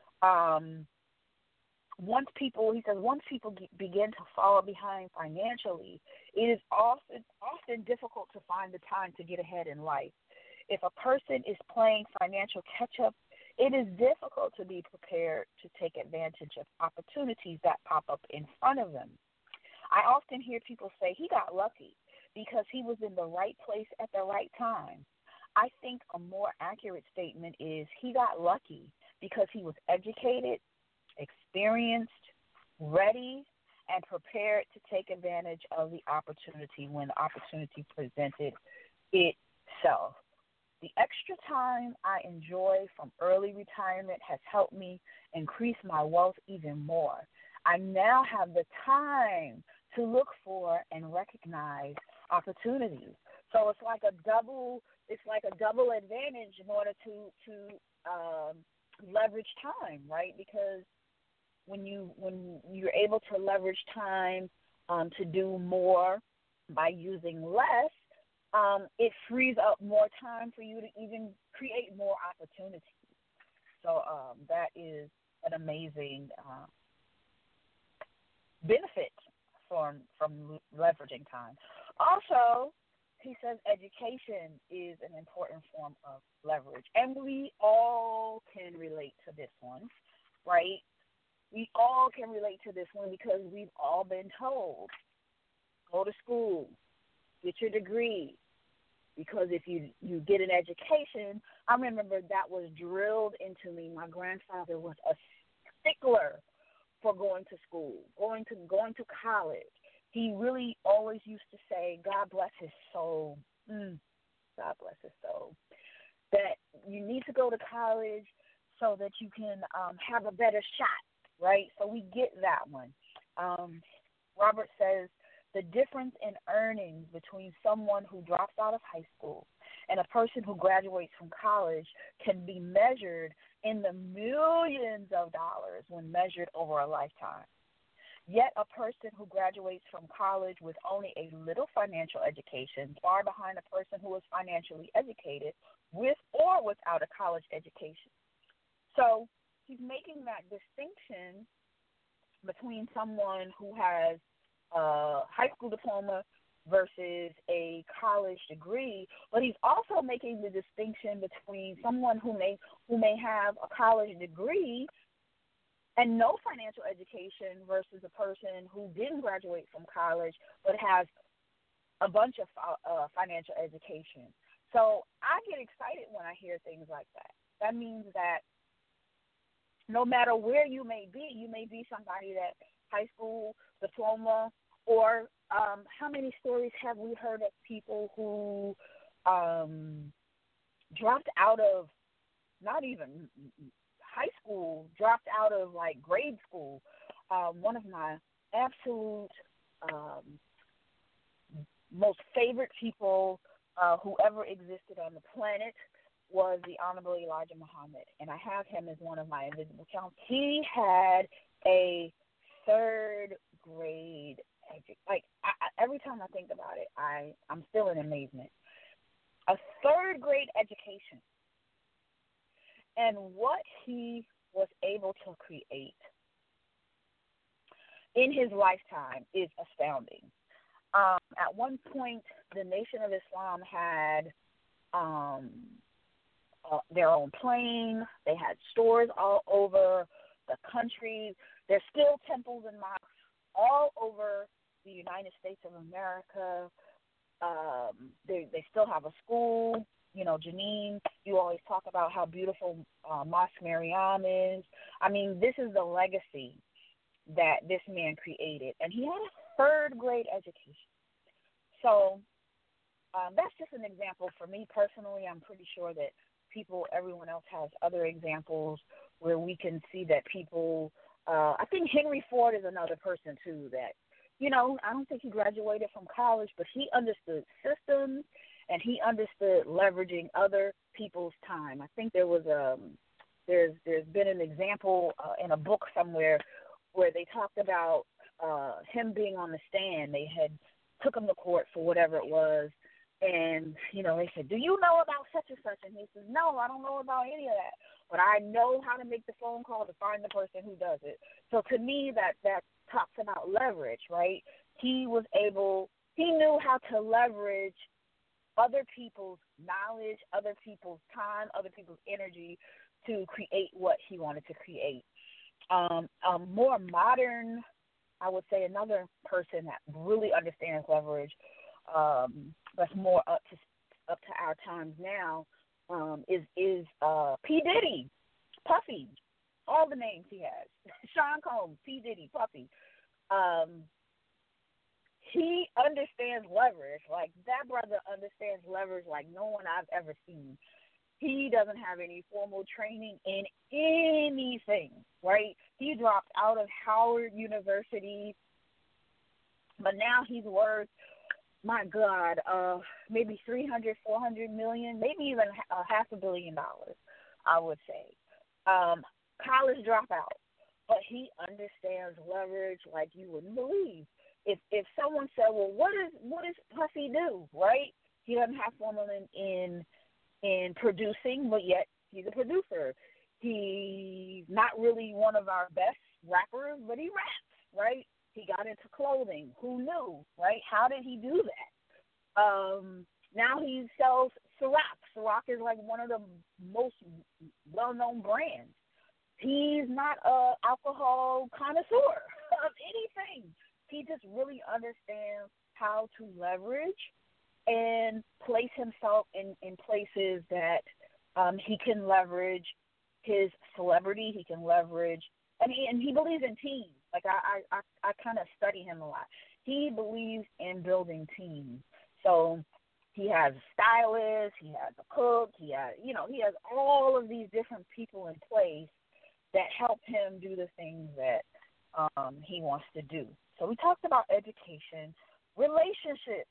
Once people begin to fall behind financially, it is often difficult to find the time to get ahead in life. If a person is playing financial catch-up, it is difficult to be prepared to take advantage of opportunities that pop up in front of them. I often hear people say he got lucky because he was in the right place at the right time. I think a more accurate statement is he got lucky because he was educated, experienced, ready, and prepared to take advantage of the opportunity when the opportunity presented itself. The extra time I enjoy from early retirement has helped me increase my wealth even more. I now have the time to look for and recognize opportunities. So it's like a double advantage in order to leverage time, right? Because when you're able to leverage time to do more by using less, it frees up more time for you to even create more opportunities. So that is an amazing benefit from leveraging time. Also, he says education is an important form of leverage, and we all can relate to this one, right? We all can relate to this one because we've all been told, go to school, get your degree, because if you get an education, I remember that was drilled into me. My grandfather was a stickler for going to school, going to college. He really always used to say, God bless his soul, God bless his soul, that you need to go to college so that you can have a better shot, right? So we get that one. Robert says, the difference in earnings between someone who drops out of high school and a person who graduates from college can be measured in the millions of dollars when measured over a lifetime. Yet a person who graduates from college with only a little financial education, far behind a person who is financially educated with or without a college education. So he's making that distinction between someone who has a high school diploma versus a college degree, but he's also making the distinction between someone who may have a college degree and no financial education versus a person who didn't graduate from college but has a bunch of financial education. So I get excited when I hear things like that. That means that no matter where you may be somebody that high school diploma, or how many stories have we heard of people who dropped out of not even high school, dropped out of like grade school. One of my absolute most favorite people who ever existed on the planet was the Honorable Elijah Muhammad, and I have him as one of my invisible counts. He had a third grade every time I think about it, I'm still in amazement. A third grade education. And what he was able to create in his lifetime is astounding. At one point, the Nation of Islam had their own plane. They had stores all over the country. There's still temples and mosques all over the United States of America. They still have a school. You know, Janine, you always talk about how beautiful Mosque Mariam is. I mean, this is the legacy that this man created. And he had a third grade education. So that's just an example for me personally. I'm pretty sure that everyone else has other examples where we can see that people, I think Henry Ford is another person too that, you know, I don't think he graduated from college, but he understood systems and he understood leveraging other people's time. I think there was there's been an example in a book somewhere where they talked about him being on the stand. They had took him to court for whatever it was, and, you know, they said, do you know about such and such? And he says, no, I don't know about any of that, but I know how to make the phone call to find the person who does it. So to me, that talks about leverage, right? He knew how to leverage other people's knowledge, other people's time, other people's energy to create what he wanted to create. More modern, I would say another person that really understands leverage, that's more up to our times now, is P. Diddy, Puffy, all the names he has. Sean Combs, P. Diddy, Puffy. He understands leverage. Like, that brother understands leverage like no one I've ever seen. He doesn't have any formal training in anything, right? He dropped out of Howard University, but now he's worth, my God, maybe $300, $400 million, maybe even $500 million, I would say. College dropout, but he understands leverage like you wouldn't believe. If someone said, well, what does Puffy do, right? He doesn't have formal in producing, but yet he's a producer. He's not really one of our best rappers, but he raps, right? He got into clothing. Who knew, right? How did he do that? Now he sells Ciroc. Ciroc is like one of the most well-known brands. He's not an alcohol connoisseur of anything. He just really understands how to leverage and place himself in places that he can leverage his celebrity. He can leverage, and he believes in teams. Like I kind of study him a lot. He believes in building teams. So he has a stylist, he has a cook, he has all of these different people in place that help him do the things that he wants to do. So we talked about education, relationships.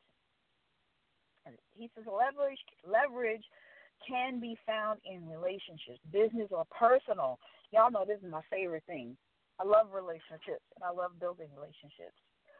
He says leverage can be found in relationships, business or personal. Y'all know this is my favorite thing. I love relationships, and I love building relationships.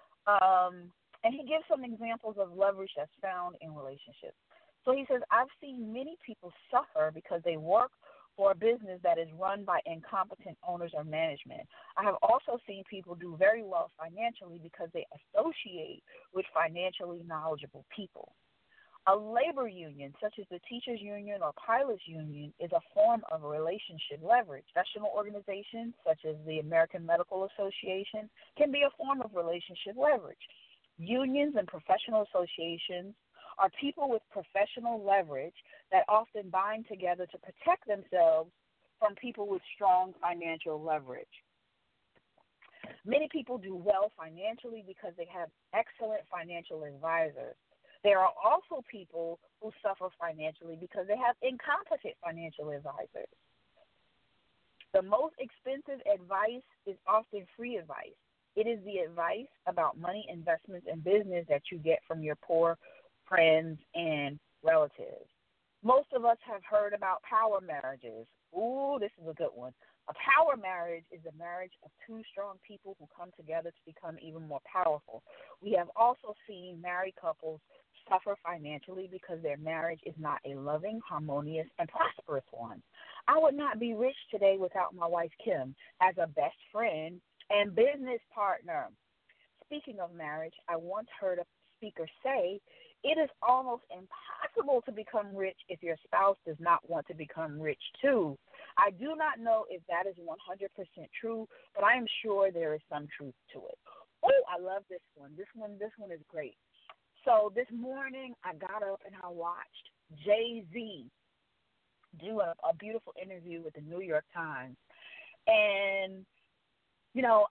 And he gives some examples of leverage that's found in relationships. So he says, I've seen many people suffer because they work for a business that is run by incompetent owners or management. I have also seen people do very well financially because they associate with financially knowledgeable people. A labor union, such as the teachers union or pilots union, is a form of relationship leverage. Professional organizations, such as the American Medical Association, can be a form of relationship leverage. Unions and professional associations are people with professional leverage that often bind together to protect themselves from people with strong financial leverage. Many people do well financially because they have excellent financial advisors. There are also people who suffer financially because they have incompetent financial advisors. The most expensive advice is often free advice. It is the advice about money, investments, and business that you get from your poor friends and relatives. Most of us have heard about power marriages. Ooh, this is a good one. A power marriage is a marriage of two strong people who come together to become even more powerful. We have also seen married couples suffer financially because their marriage is not a loving, harmonious, and prosperous one. I would not be rich today without my wife, Kim, as a best friend and business partner. Speaking of marriage, I once heard a speaker say, it is almost impossible to become rich if your spouse does not want to become rich too. I do not know if that is 100% true, but I am sure there is some truth to it. Oh, I love this one. This one is great. So this morning I got up and I watched Jay-Z do a beautiful interview with the New York Times. And, you know,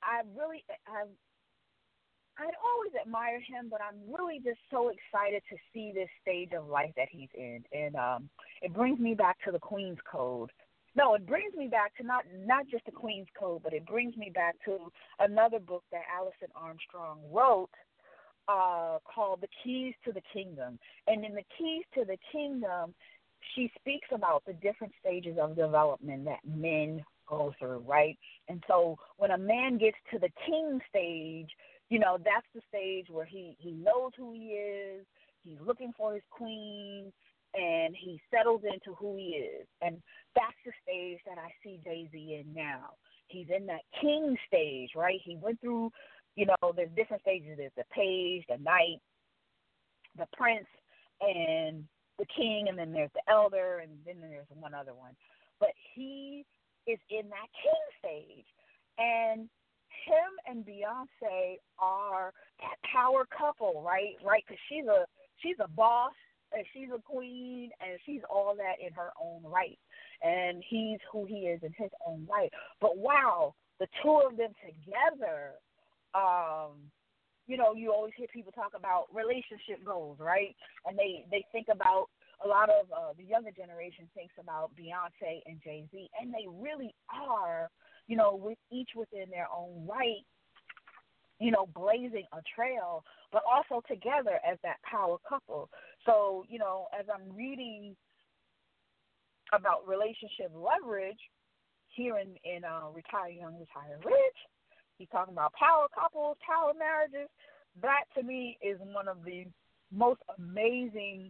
I'd always admired him, but I'm really just so excited to see this stage of life that he's in. And it brings me back to the Queen's Code. No, it brings me back to not just the Queen's Code, but it brings me back to another book that Alison Armstrong wrote called The Keys to the Kingdom. And in The Keys to the Kingdom, she speaks about the different stages of development that men go through, right? And so when a man gets to the king stage, you know, that's the stage where he knows who he is, he's looking for his queen, and he settles into who he is. And that's the stage that I see Jay-Z in now. He's in that king stage, right? He went through, you know, there's different stages. There's the page, the knight, the prince, and the king, and then there's the elder, and then there's one other one. But he is in that king stage. And him and Beyonce are that power couple, right? Right? Because she's a boss, and she's a queen, and she's all that in her own right. And he's who he is in his own right. But wow, the two of them together, you know, you always hear people talk about relationship goals, right? And they think about, a lot of the younger generation thinks about Beyonce and Jay-Z, and they really are, you know, with each within their own right, you know, blazing a trail, but also together as that power couple. So, you know, as I'm reading about relationship leverage here in Retire Young, Retire Rich, he's talking about power couples, power marriages. That, to me, is one of the most amazing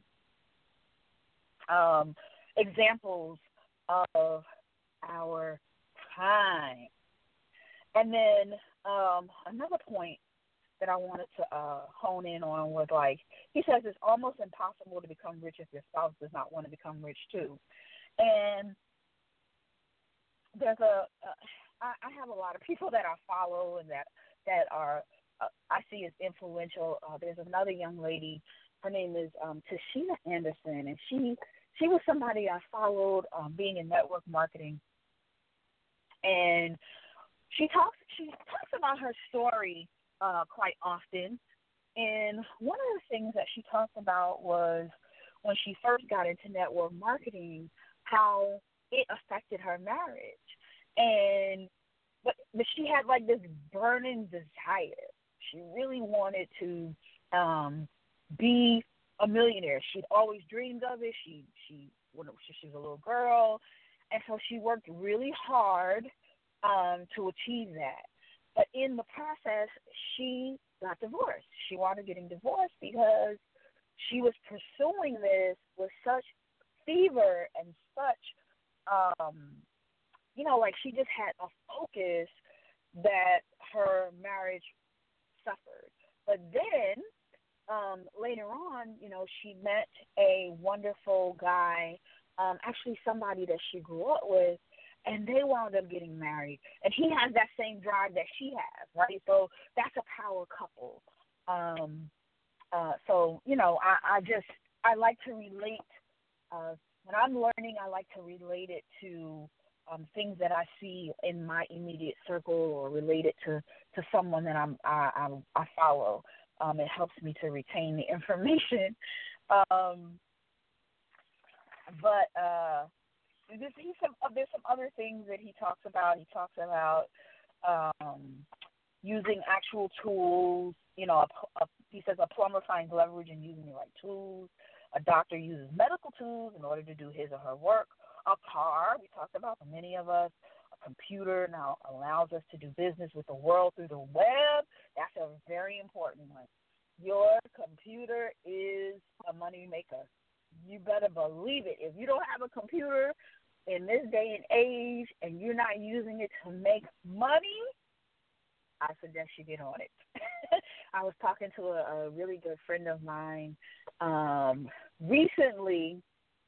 examples of our time. And then another point that I wanted to hone in on was, like, he says it's almost impossible to become rich if your spouse does not want to become rich too. And there's I have a lot of people that I follow and that are I see as influential. There's another young lady. Her name is Tashina Anderson, and she was somebody I followed being in network marketing. And she talks about her story quite often. And one of the things that she talked about was when she first got into network marketing, how it affected her marriage. And but she had like this burning desire. She really wanted to be a millionaire. She'd always dreamed of it. She was a little girl, and so she worked really hard to achieve that. But in the process, she got divorced. She wound up getting divorced because she was pursuing this with such fever and such, like she just had a focus that her marriage suffered. But then later on, she met a wonderful guy, actually somebody that she grew up with, and they wound up getting married. And he has that same drive that she has, right? So that's a power couple. I like to relate. When I'm learning, I like to relate it to things that I see in my immediate circle or relate it to someone that I follow. It helps me to retain the information. There's some other things that he talks about. He talks about using actual tools. He says a plumber finds leverage in using the right tools. A doctor uses medical tools in order to do his or her work. A car, we talked about for many of us. A computer now allows us to do business with the world through the web. That's a very important one. Your computer is a money maker. You better believe it. If you don't have a computer in this day and age and you're not using it to make money, I suggest you get on it. I was talking to a really good friend of mine recently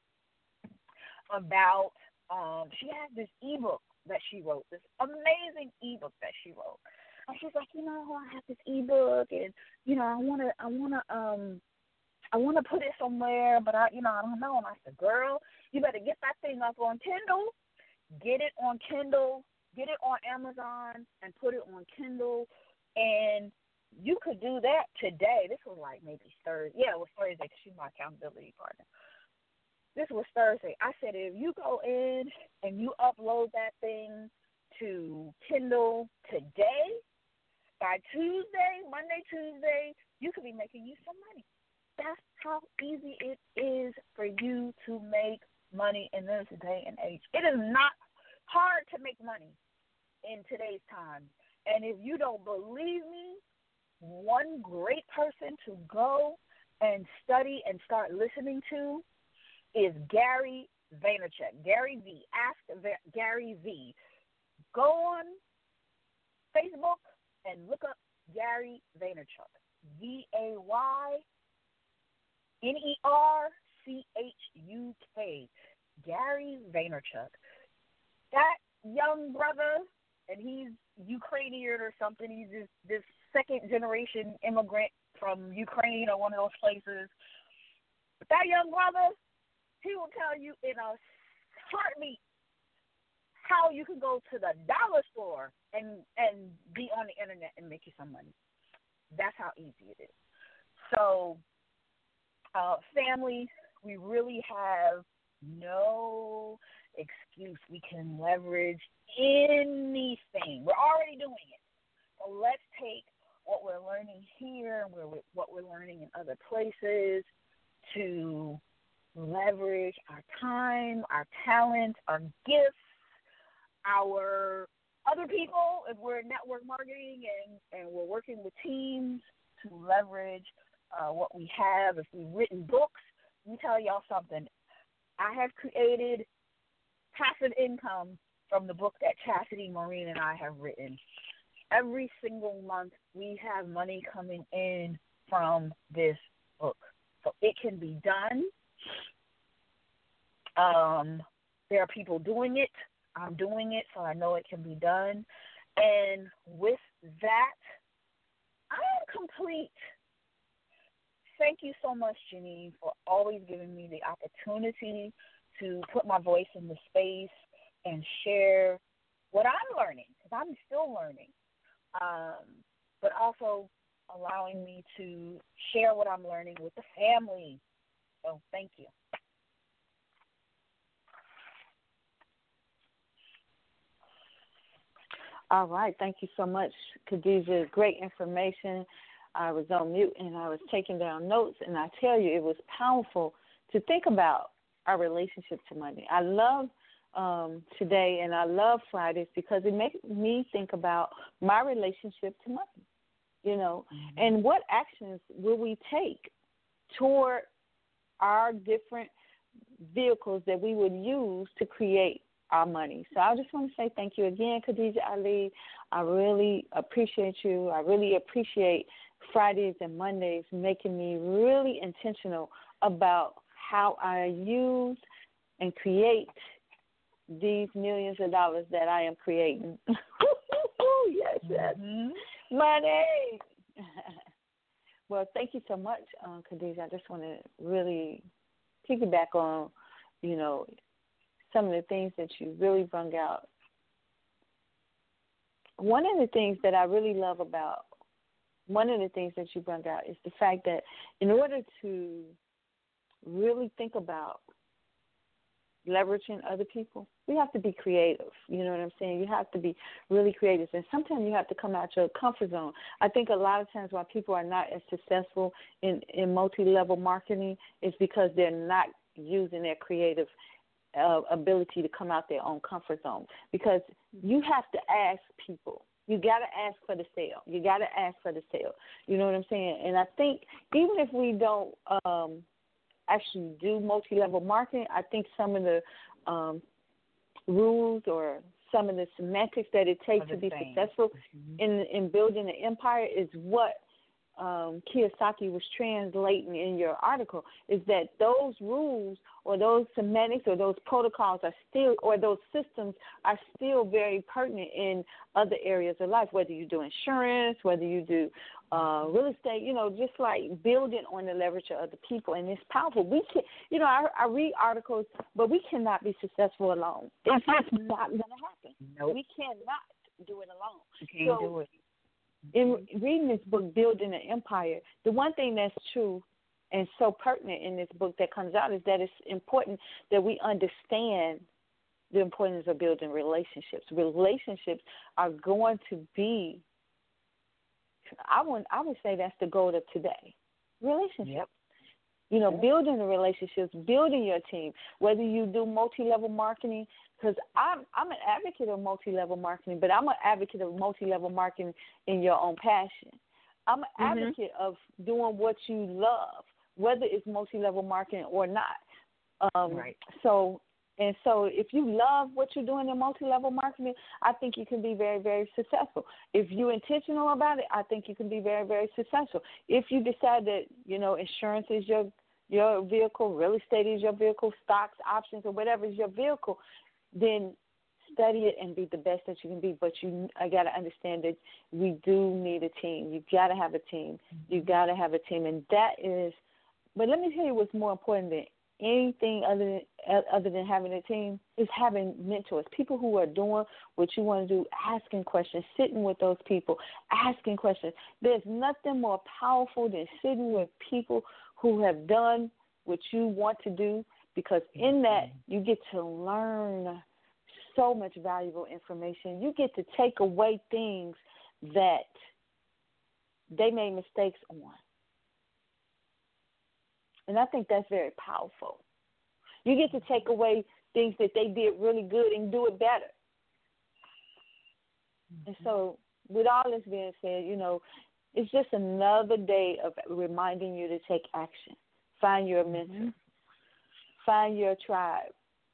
about she has this ebook that she wrote, this amazing ebook that she wrote. And she's like, I have this ebook, and I want to put it somewhere, but I don't know. And I said, girl, you better get that thing up on Kindle, get it on Kindle, get it on Amazon, and put it on Kindle. And you could do that today. This was like maybe Thursday. Yeah, it was Thursday because she's my accountability partner. This was Thursday. I said, if you go in and you upload that thing to Kindle today, by Monday, Tuesday, you could be making you some money. That's how easy it is for you to make money in this day and age. It is not hard to make money in today's time. And if you don't believe me, one great person to go and study and start listening to is Gary Vaynerchuk. Gary V. Ask Gary V. Go on Facebook and look up Gary Vaynerchuk. VayNerchuk. Gary Vaynerchuk. That young brother, and he's Ukrainian or something. He's this second-generation immigrant from Ukraine or one of those places. But that young brother, he will tell you in a heartbeat how you can go to the dollar store and be on the internet and make you some money. That's how easy it is. So, family, we really have no excuse. We can leverage anything. We're already doing it. So let's take what we're learning here and what we're learning in other places to leverage our time, our talent, our gifts, our other people, if we're in network marketing and we're working with teams, to leverage what we have. If we've written books, let me tell y'all something. I have created passive income from the book that Chastity Maureen and I have written. Every single month we have money coming in from this book. So it can be done. There are people doing it. I'm doing it, so I know it can be done. And with that, I am complete. Thank you so much, Janine, for always giving me the opportunity to put my voice in the space and share what I'm learning, because I'm still learning, but also allowing me to share what I'm learning with the family. So thank you. All right. Thank you so much, Khadijah. Great information. I was on mute and I was taking down notes, and I tell you, it was powerful to think about our relationship to money. I love today and I love Fridays because it makes me think about my relationship to money, and what actions will we take toward our different vehicles that we would use to create our money. So I just want to say thank you again, Khadijah Ali. I really appreciate you. I really appreciate Fridays and Mondays making me really intentional about how I use and create these millions of dollars that I am creating. Yes. Mm-hmm. Money. Well, thank you so much, Khadijah. I just want to really piggyback on, some of the things that you really brought out. One of the things that I really love about one of the things that you brought out is the fact that in order to really think about leveraging other people, we have to be creative. You know what I'm saying? You have to be really creative. And sometimes you have to come out your comfort zone. I think a lot of times why people are not as successful in multi-level marketing is because they're not using their creative ability to come out their own comfort zone. Because you have to ask people. You got to ask for the sale. You got to ask for the sale. You know what I'm saying? And I think even if we don't actually do multi-level marketing, I think some of the rules or some of the semantics that it takes to be successful in building an empire is what Kiyosaki was translating in your article, is that those rules or those semantics or those protocols are still, or those systems are still very pertinent in other areas of life, whether you do insurance, whether you do real estate, just like building on the leverage of other people. And it's powerful. We can, I read articles, but we cannot be successful alone. It's just not going to happen. Nope. We cannot do it alone. You can't do it. In reading this book, Building an Empire, the one thing that's true and so pertinent in this book that comes out is that it's important that we understand the importance of building relationships. Relationships are going to be, I would say that's the goal of today. Relationships. Yep. Building the relationships, building your team, whether you do multi-level marketing, because I'm an advocate of multi-level marketing, but I'm an advocate of multi-level marketing in your own passion. I'm an advocate of doing what you love, whether it's multi-level marketing or not. Right. So if you love what you're doing in multi-level marketing, I think you can be very, very successful. If you're intentional about it, I think you can be very, very successful. If you decide that, insurance is your vehicle, real estate is your vehicle, stocks, options, or whatever is your vehicle, then study it and be the best that you can be. But I got to understand that we do need a team. You got to have a team. You got to have a team. And that is, but let me tell you what's more important than anything other than having a team is having mentors, people who are doing what you want to do, asking questions, sitting with those people, asking questions. There's nothing more powerful than sitting with people who have done what you want to do, because in that you get to learn so much valuable information. You get to take away things that they made mistakes on. And I think that's very powerful. You get to take away things that they did really good and do it better. And so with all this being said, it's just another day of reminding you to take action. Find your mentor. Find your tribe.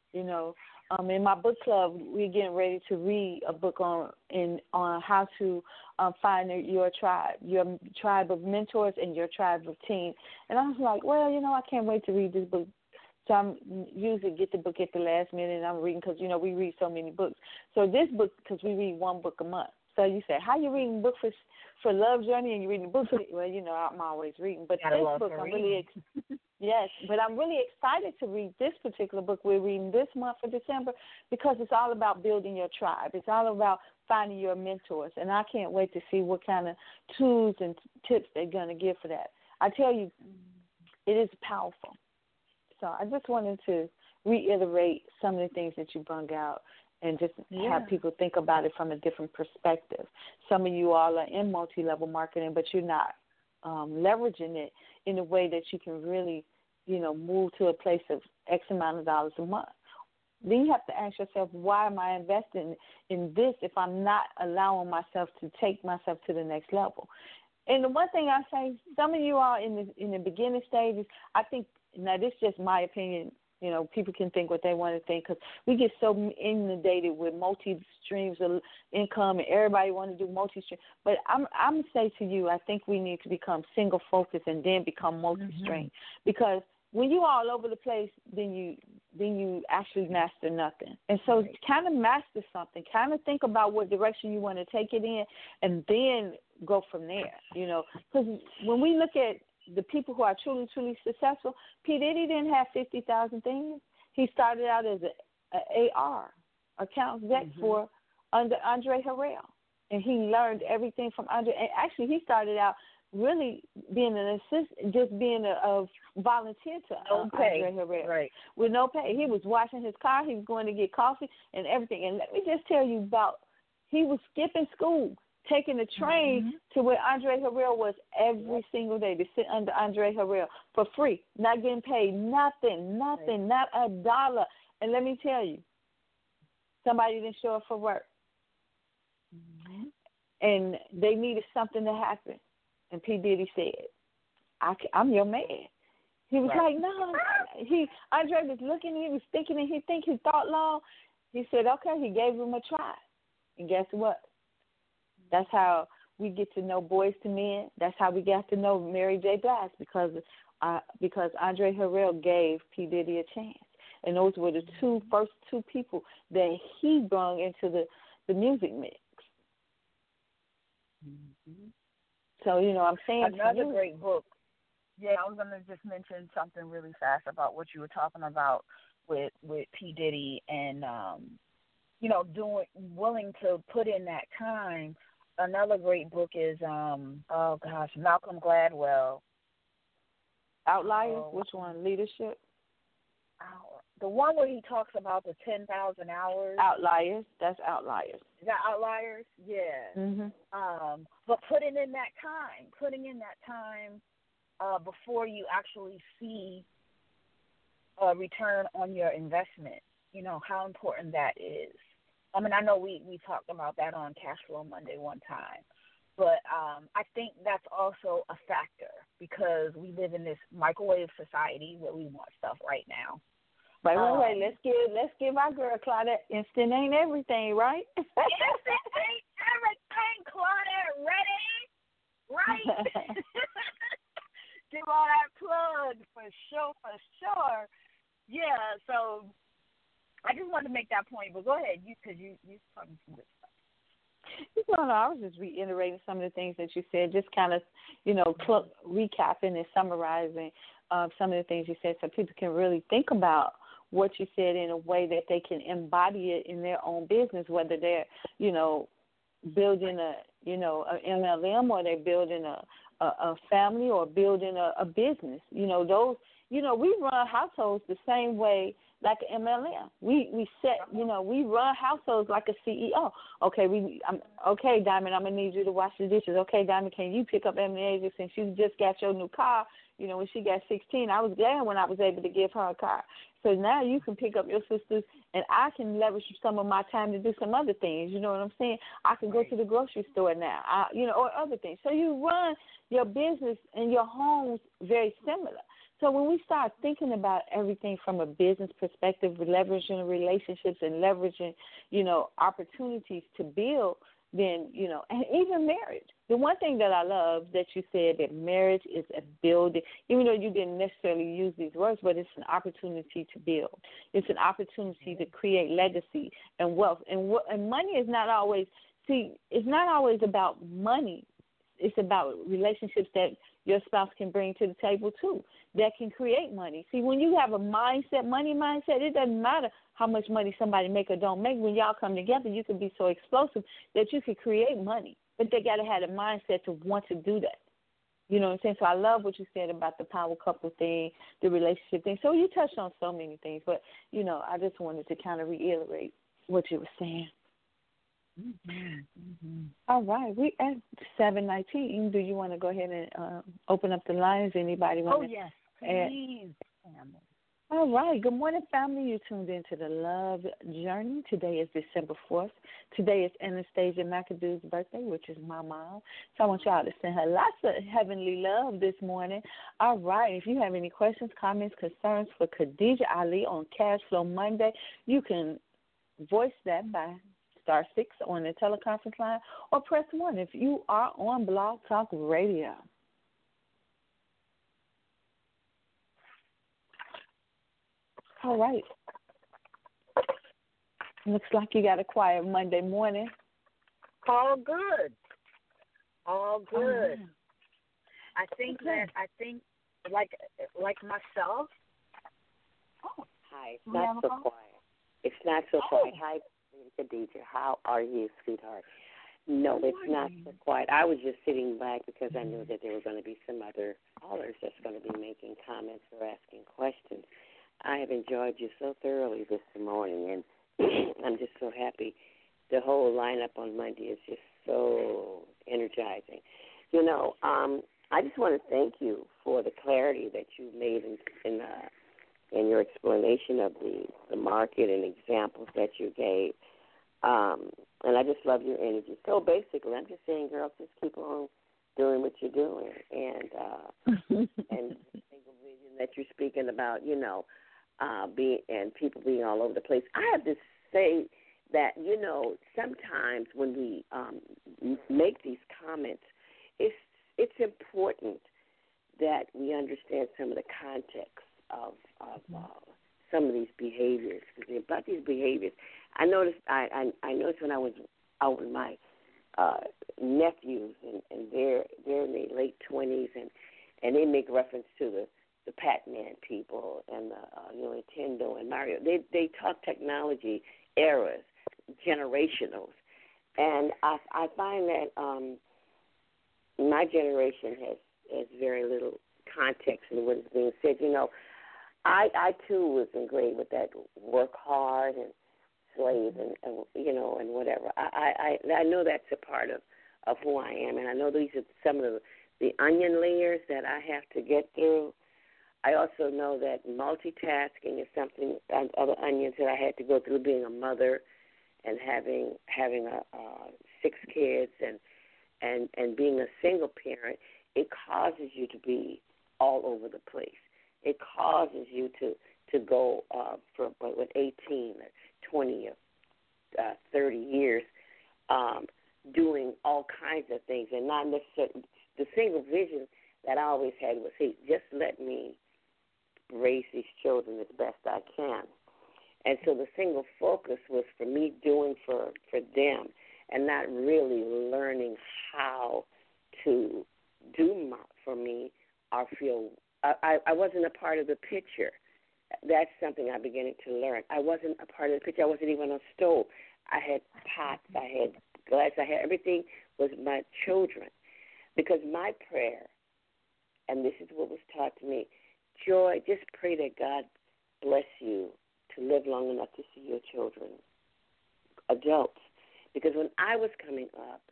In my book club, we're getting ready to read a book on how to find your tribe of mentors and your tribe of team. And I was like, well, I can't wait to read this book. So I'm usually get the book at the last minute, and I'm reading because, we read so many books. So this book, because we read one book a month. So you say, how you reading a book for Love Journey and you reading a book for, well, I'm always reading. But this book, I'm really yes, but I'm really excited to read this particular book we're reading this month for December, because it's all about building your tribe. It's all about finding your mentors, and I can't wait to see what kind of tools and tips they're going to give for that. I tell you, it is powerful. So I just wanted to reiterate some of the things that you brought out and just have people think about it from a different perspective. Some of you all are in multi-level marketing, but you're not leveraging it in a way that you can really, move to a place of X amount of dollars a month. Then you have to ask yourself, why am I investing in this if I'm not allowing myself to take myself to the next level? And the one thing I say, some of you are in the beginning stages. I think, now this is just my opinion, people can think what they want to think, because we get so inundated with multi-streams of income and everybody want to do multi-stream. But I'm going to say to you, I think we need to become single-focused and then become multi-stream. Because when you're all over the place, then you actually master nothing. And so kind of master something. Kind of think about what direction you want to take it in and then go from there, Because when we look at the people who are truly, truly successful, P. Diddy didn't have 50,000 things. He started out as an AR, account exec for under Andre Harrell. And he learned everything from Andre. And actually, he started out really being an assistant, just being a volunteer to Andre Harrell. Right. With no pay. He was washing his car. He was going to get coffee and everything. And let me just tell you about, he was skipping school, taking the train to where Andre Harrell was every single day to sit under Andre Harrell for free, not getting paid, nothing, not a dollar. And let me tell you, somebody didn't show up for work. And they needed something to happen. And P. Diddy said, I'm your man. He was like, no. Andre was looking, he was thinking, and he thought long. He said, okay, he gave him a try. And guess what? That's how we get to know Boyz II Men. That's how we got to know Mary J. Blige, because Andre Harrell gave P. Diddy a chance. And those were the first two people that he brought into the music mix. So, I'm saying another great book. Yeah, I was going to just mention something really fast about what you were talking about with P. Diddy and, willing to put in that time. Another great book is, Malcolm Gladwell. Outliers? Which one? Leadership? The one where he talks about the 10,000 hours. Outliers. That's Outliers. Is that Outliers? Yeah. Mm-hmm. But putting in that time before you actually see a return on your investment, how important that is. I mean, I know we talked about that on Cash Flow Monday one time, but I think that's also a factor because we live in this microwave society where we want stuff right now. Wait. Let's give our girl Claudette instant ain't everything, right? Instant ain't everything, Claudette. Ready? Right? Give all that plug for sure. Yeah. So I just wanted to make that point, but go ahead, because you talking some good stuff. No, I was just reiterating some of the things that you said, just kind of, recapping and summarizing some of the things you said so people can really think about what you said in a way that they can embody it in their own business, whether they're, building a MLM or they're building a family or building a business. We run households the same way like an MLM. We run households like a CEO. Okay, Diamond, I'm gonna need you to wash the dishes. Okay, Diamond, can you pick up Emily since you just got your new car? When she got 16, I was glad when I was able to give her a car. So now you can pick up your sisters, and I can leverage some of my time to do some other things. You know what I'm saying? I can go to the grocery store now, or other things. So you run your business and your homes very similar. So when we start thinking about everything from a business perspective, leveraging relationships and leveraging, opportunities to build, then, and even marriage. The one thing that I love that you said that marriage is a building, even though you didn't necessarily use these words, but it's an opportunity to build. It's an opportunity to create legacy and wealth. And money is not always, it's not always about money. It's about relationships that your spouse can bring to the table too, that can create money. See, when you have a money mindset, it doesn't matter how much money somebody make or don't make. When y'all come together, you can be so explosive that you can create money. But they got to have a mindset to want to do that. You know what I'm saying? So I love what you said about the power couple thing, the relationship thing. So you touched on so many things, but, I just wanted to kind of reiterate what you were saying. All right, we at 7:19. Do you want to go ahead and open up the lines? Anybody want? Oh yes, please. All right. Good morning, family. You tuned into the Love Journey. Today is December 4th. Today is Anastasia McAdoo's birthday, which is my mom. So I want y'all to send her lots of heavenly love this morning. All right. If you have any questions, comments, concerns for Khadijah Ali on Cash Flow Monday, you can voice that by *6 on the teleconference line, or press 1 if you are on Blog Talk Radio. All right. Looks like you got a quiet Monday morning. All good. I think like myself. Oh, hi. It's not so quiet. It's not so quiet. Hi, Khadijah. How are you, sweetheart? No, it's not so quiet. I was just sitting back because I knew that there were going to be some other callers that's going to be making comments or asking questions. I have enjoyed you so thoroughly this morning, and I'm just so happy. The whole lineup on Monday is just so energizing. You know, I just want to thank you for the clarity that you made in your explanation of the market and examples that you gave. And I just love your energy. So basically, I'm just saying, girls, just keep on doing what you're doing, and and the single vision that you're speaking about, you know, and people being all over the place. I have to say that, you know, sometimes when we make these comments, it's important that we understand some of the context of some of these behaviors. Because about these behaviors, I noticed when I was out with my nephews, and they're in their late 20s, and they make reference to the Pac-Man people and the Nintendo and Mario. They talk technology eras, generationals, and I find that my generation has very little context in what is being said. You know, I too was ingrained with that work hard and slave and you know, and whatever. I know that's a part of who I am, and I know these are some of the onion layers that I have to get through. I also know that multitasking is something, other onions that I had to go through, being a mother and having 6 kids and being a single parent. It causes you to be all over the place. It causes you to go for with 18 or 20 or 30 years doing all kinds of things, and not necessarily the single vision that I always had was, hey, just let me raise these children as best I can. And so the single focus was for me doing for them and not really learning how to do for me or feel. I wasn't a part of the picture. That's something I'm beginning to learn. I wasn't a part of the picture. I wasn't even on a stove. I had pots. I had glass. I had everything was my children. Because my prayer, and this is what was taught to me, Joy, just pray that God bless you to live long enough to see your children, adults. Because when I was coming up,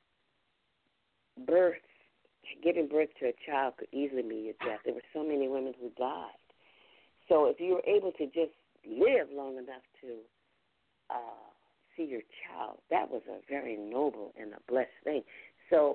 giving birth to a child could easily mean your death. There were so many women who died. So if you were able to just live long enough to see your child, that was a very noble and a blessed thing. So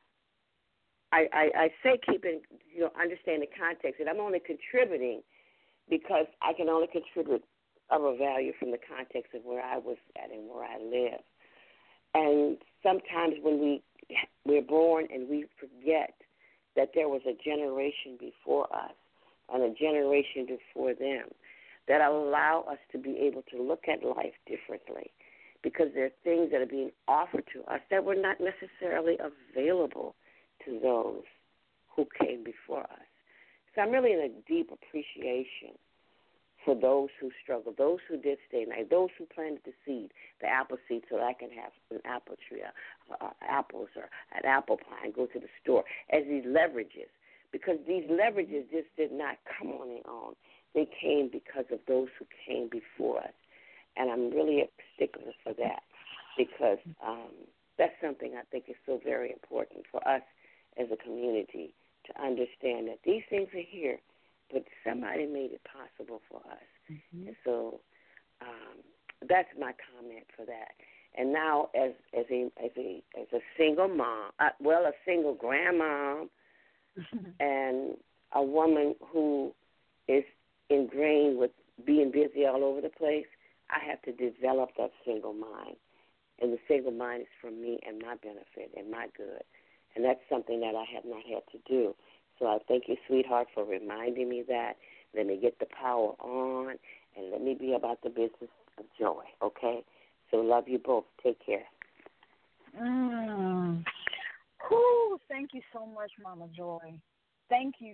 I say understand the context, and I'm only contributing because I can only contribute of a value from the context of where I was at and where I live. And sometimes when we're born and we forget that there was a generation before us and a generation before them that allow us to be able to look at life differently, because there are things that are being offered to us that were not necessarily available to those who came before us. So I'm really in a deep appreciation for those who struggled, those who did stay night, those who planted the seed, the apple seed, so that I can have an apple tree, apples or an apple pie and go to the store, as these leverages. Because these leverages just did not come on their own. They came because of those who came before us. And I'm really a stickler for that, because that's something I think is so very important for us as a community to understand that these things are here, but somebody made it possible for us. Mm-hmm. And so that's my comment for that. And now, as a single mom, a single grandmom, and a woman who is ingrained with being busy all over the place, I have to develop that single mind. And the single mind is for me and my benefit and my good. And that's something that I have not had to do. So I thank you, sweetheart, for reminding me that. Let me get the power on, and let me be about the business of joy, okay? So love you both. Take care. Thank you so much, Mama Joy. Thank you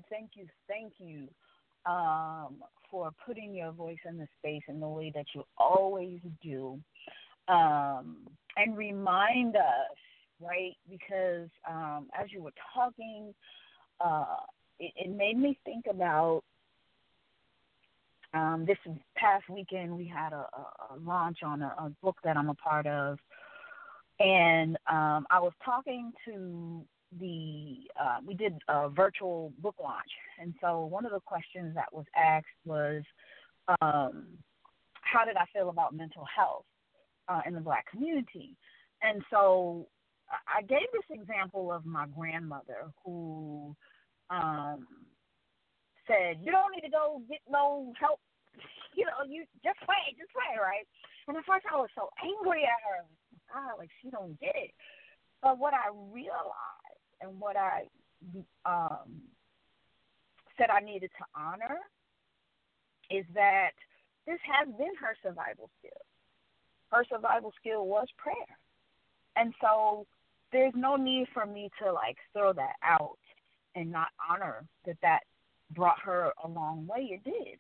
for putting your voice in the space in the way that you always do, and remind us right? Because as you were talking, it made me think about this past weekend we had a launch on a book that I'm a part of, and I was talking to we did a virtual book launch, and so one of the questions that was asked was, how did I feel about mental health in the Black community? And so I gave this example of my grandmother who said, you don't need to go get no help. You just play, right? And at first I was so angry at her. Like she don't get it. But what I realized and what I said I needed to honor is that this has been her survival skill. Her survival skill was prayer. And so there's no need for me to like throw that out and not honor that brought her a long way. It did.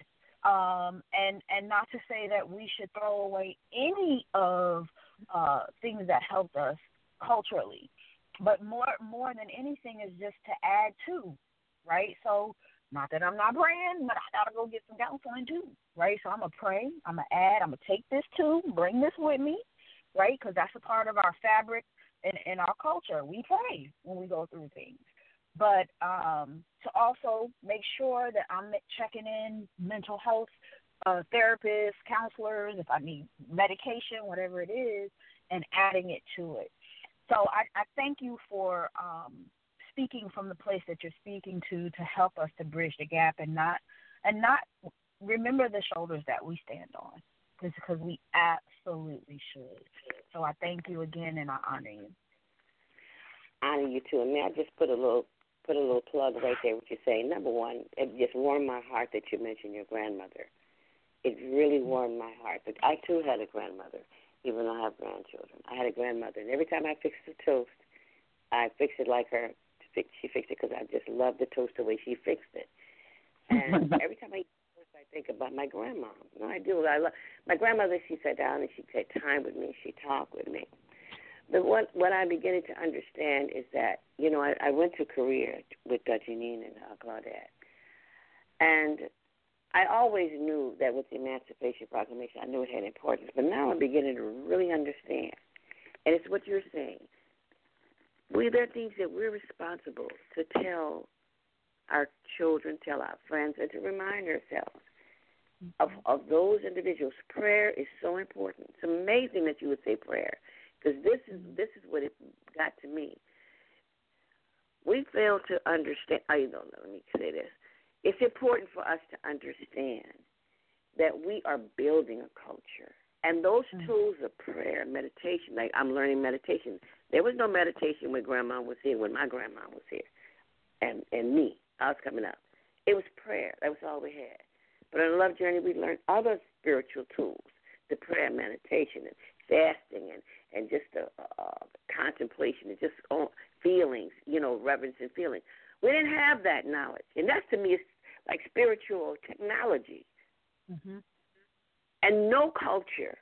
And not to say that we should throw away any of things that helped us culturally, but more than anything is just to add to, right? So not that I'm not praying, but I gotta go get some counseling too, right? So I'm gonna pray, I'm gonna add, I'm gonna take this too, bring this with me, right? Because that's a part of our fabric in our culture. We pray when we go through things. But to also make sure that I'm checking in mental health therapists, counselors, if I need medication, whatever it is, and adding it to it. So I thank you for speaking from the place that you're speaking to help us to bridge the gap and not remember the shoulders that we stand on, because we absolutely should. So I thank you again, and I honor you. Honor you too. And may I just put a little plug right there, what you're saying. Number one, it just warmed my heart that you mentioned your grandmother. It really warmed my heart. But I, too, had a grandmother, even though I have grandchildren. I had a grandmother, and every time I fixed a toast, I fixed it like her. She fixed it because I just loved the toast the way she fixed it. And every time I eat toast, I think about my grandma. No, I do. My grandmother, she sat down and she had time with me. She talked with me. But what I'm beginning to understand is that, I went to Korea with Janine and Claudette. And I always knew that with the Emancipation Proclamation, I knew it had importance. But now I'm beginning to really understand. And it's what you're saying. There are things that we're responsible to tell our children, tell our friends, and to remind ourselves of those individuals. Prayer is so important. It's amazing that you would say prayer. Because this is what it got to me. We fail to understand. Let me say this. It's important for us to understand that we are building a culture. And those tools of prayer, meditation, like I'm learning meditation. There was no meditation when Grandma was here, when my grandma was here, and me. I was coming up. It was prayer. That was all we had. But on the Love Journey, we learned other spiritual tools, the prayer, meditation, and fasting, and just the contemplation, and just feelings, reverence and feeling. We didn't have that knowledge. And that, to me, is like spiritual technology. Mm-hmm. And no culture,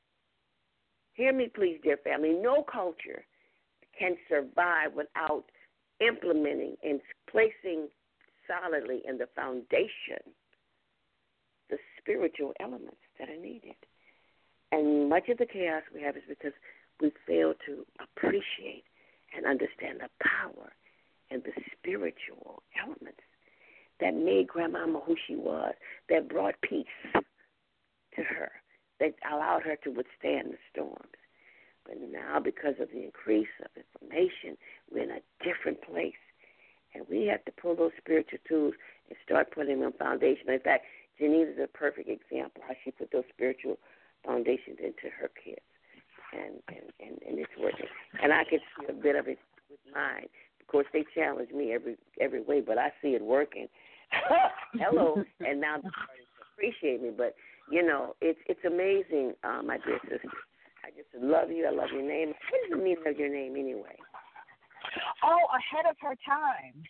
hear me please, dear family, no culture can survive without implementing and placing solidly in the foundation the spiritual elements that are needed. And much of the chaos we have is because we fail to appreciate and understand the power and the spiritual elements that made Grandmama who she was, that brought peace to her, that allowed her to withstand the storms. But now, because of the increase of information, we're in a different place. And we have to pull those spiritual tools and start putting them on foundation. In fact, Janine is a perfect example how she put those spiritual foundations into her kids. And it's working. And I can see a bit of it with mine. Of course, they challenge me every way, but I see it working. Hello. And now they're starting to appreciate me. But, it's amazing, my dear sister. I just love you. I love your name. What is the meaning of your name anyway? Oh, ahead of her time.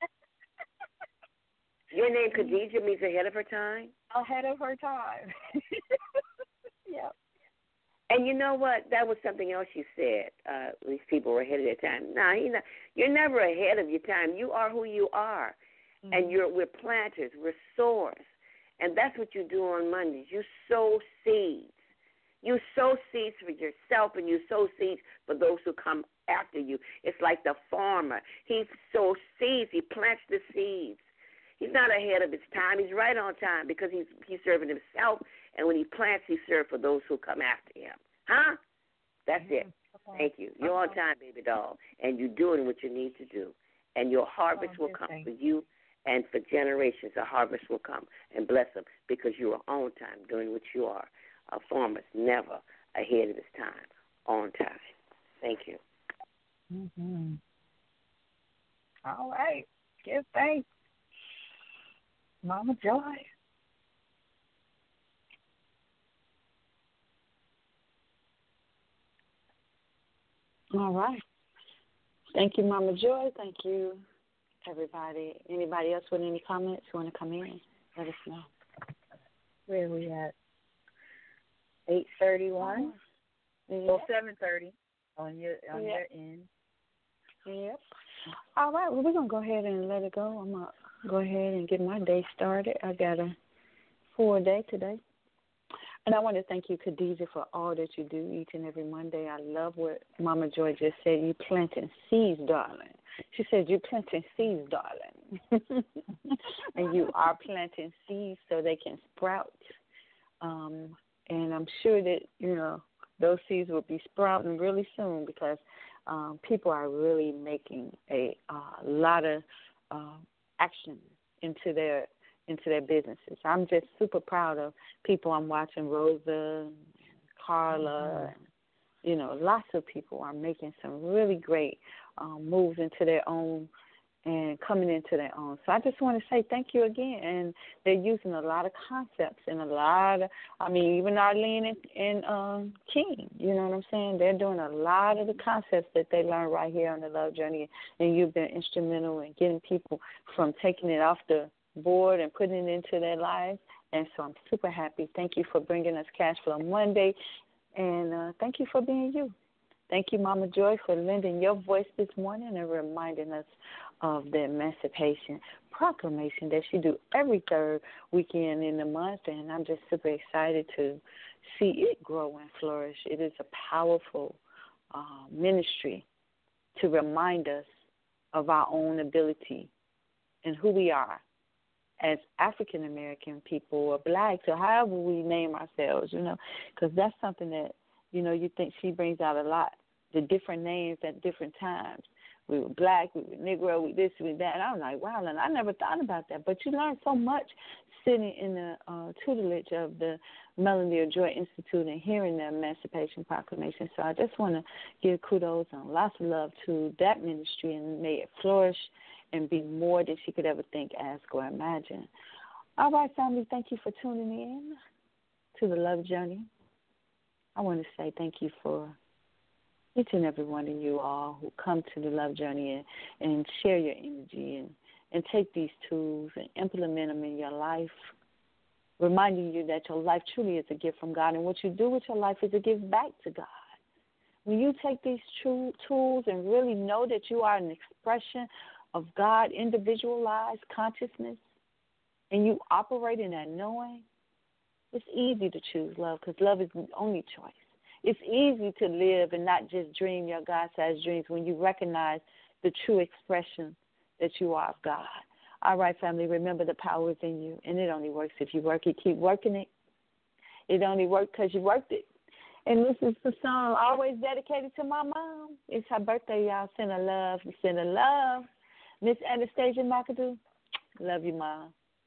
Your name, Khadijah, means ahead of her time? Ahead of her time. Yeah. And you know what? That was something else you said. These people were ahead of their time. No, you're never ahead of your time. You are who you are. Mm-hmm. And we're planters. We're sowers. And that's what you do on Mondays. You sow seeds. You sow seeds for yourself, and you sow seeds for those who come after you. It's like the farmer. He sows seeds. He plants the seeds. He's not ahead of his time. He's right on time because he's serving himself. And when he plants, he serves for those who come after him. Huh? That's it. Okay. Thank you. You're on time, baby doll, and you're doing what you need to do. And your harvest will come for you, and for generations, a harvest will come. And bless them because you are on time doing what you are. A farmer's never ahead of his time, on time. Thank you. Mm-hmm. All right. Give thanks. Mama Joy. All right. Thank you, Mama Joy. Thank you, everybody. Anybody else with any comments want to come in? Let us know. Where are we at? 8:31. Well, 7:30 on your end. Yep. All right. Well, we're gonna go ahead and let it go. I'm gonna go ahead and get my day started. I got a full day today. And I want to thank you, Khadijah, for all that you do each and every Monday. I love what Mama Joy just said. You planting seeds, darling. She said, you planting seeds, darling. And you are planting seeds so they can sprout. And I'm sure that, those seeds will be sprouting really soon because people are really making a lot of action into their businesses. I'm just super proud of people I'm watching, Rosa, and Carla, and, lots of people are making some really great moves into their own and coming into their own. So I just want to say thank you again. And they're using a lot of concepts and even Arlene and King, you know what I'm saying? They're doing a lot of the concepts that they learned right here on the Love Journey, and you've been instrumental in getting people from taking it off the board and putting it into their lives. And so I'm super happy. Thank you for bringing us Cash Flow Monday, and thank you for being you. Thank you, Mama Joy, for lending your voice this morning and reminding us of the Emancipation Proclamation that you do every third weekend in the month. And I'm just super excited to see it grow and flourish. It is a powerful ministry to remind us of our own ability and who we are as African-American people or blacks or however we name ourselves, because that's something that, you think she brings out a lot, the different names at different times. We were black, we were Negro, we this, we that. And I'm like, wow, and I never thought about that. But you learn so much sitting in the tutelage of the Melody of Joy Institute and hearing the Emancipation Proclamation. So I just want to give kudos and lots of love to that ministry, and may it flourish and be more than she could ever think, ask, or imagine. All right, family, thank you for tuning in to the Love Journey. I want to say thank you for each and every one of you all who come to the Love Journey and share your energy and take these tools and implement them in your life, reminding you that your life truly is a gift from God, and what you do with your life is a gift back to God. When you take these tools and really know that you are an expression of God, individualized consciousness, and you operate in that knowing, it's easy to choose love because love is the only choice. It's easy to live and not just dream your God-sized dreams when you recognize the true expression that you are of God. All right, family, remember the power is in you, and it only works if you work it. Keep working it. It only works because you worked it. And this is the song always dedicated to my mom. It's her birthday, y'all. Send her love. Send her love. Miss Anastasia McAdoo, love you, Mom.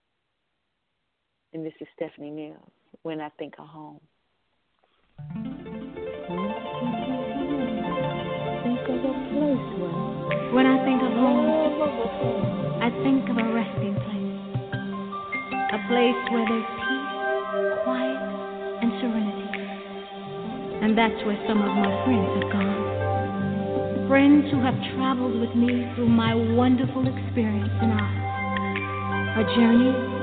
And this is Stephanie Mills, When I Think of Home. When I think of home, I think of a resting place. A place where there's peace, quiet, and serenity. And that's where some of my friends have gone. Friends who have traveled with me through my wonderful experience in art. A journey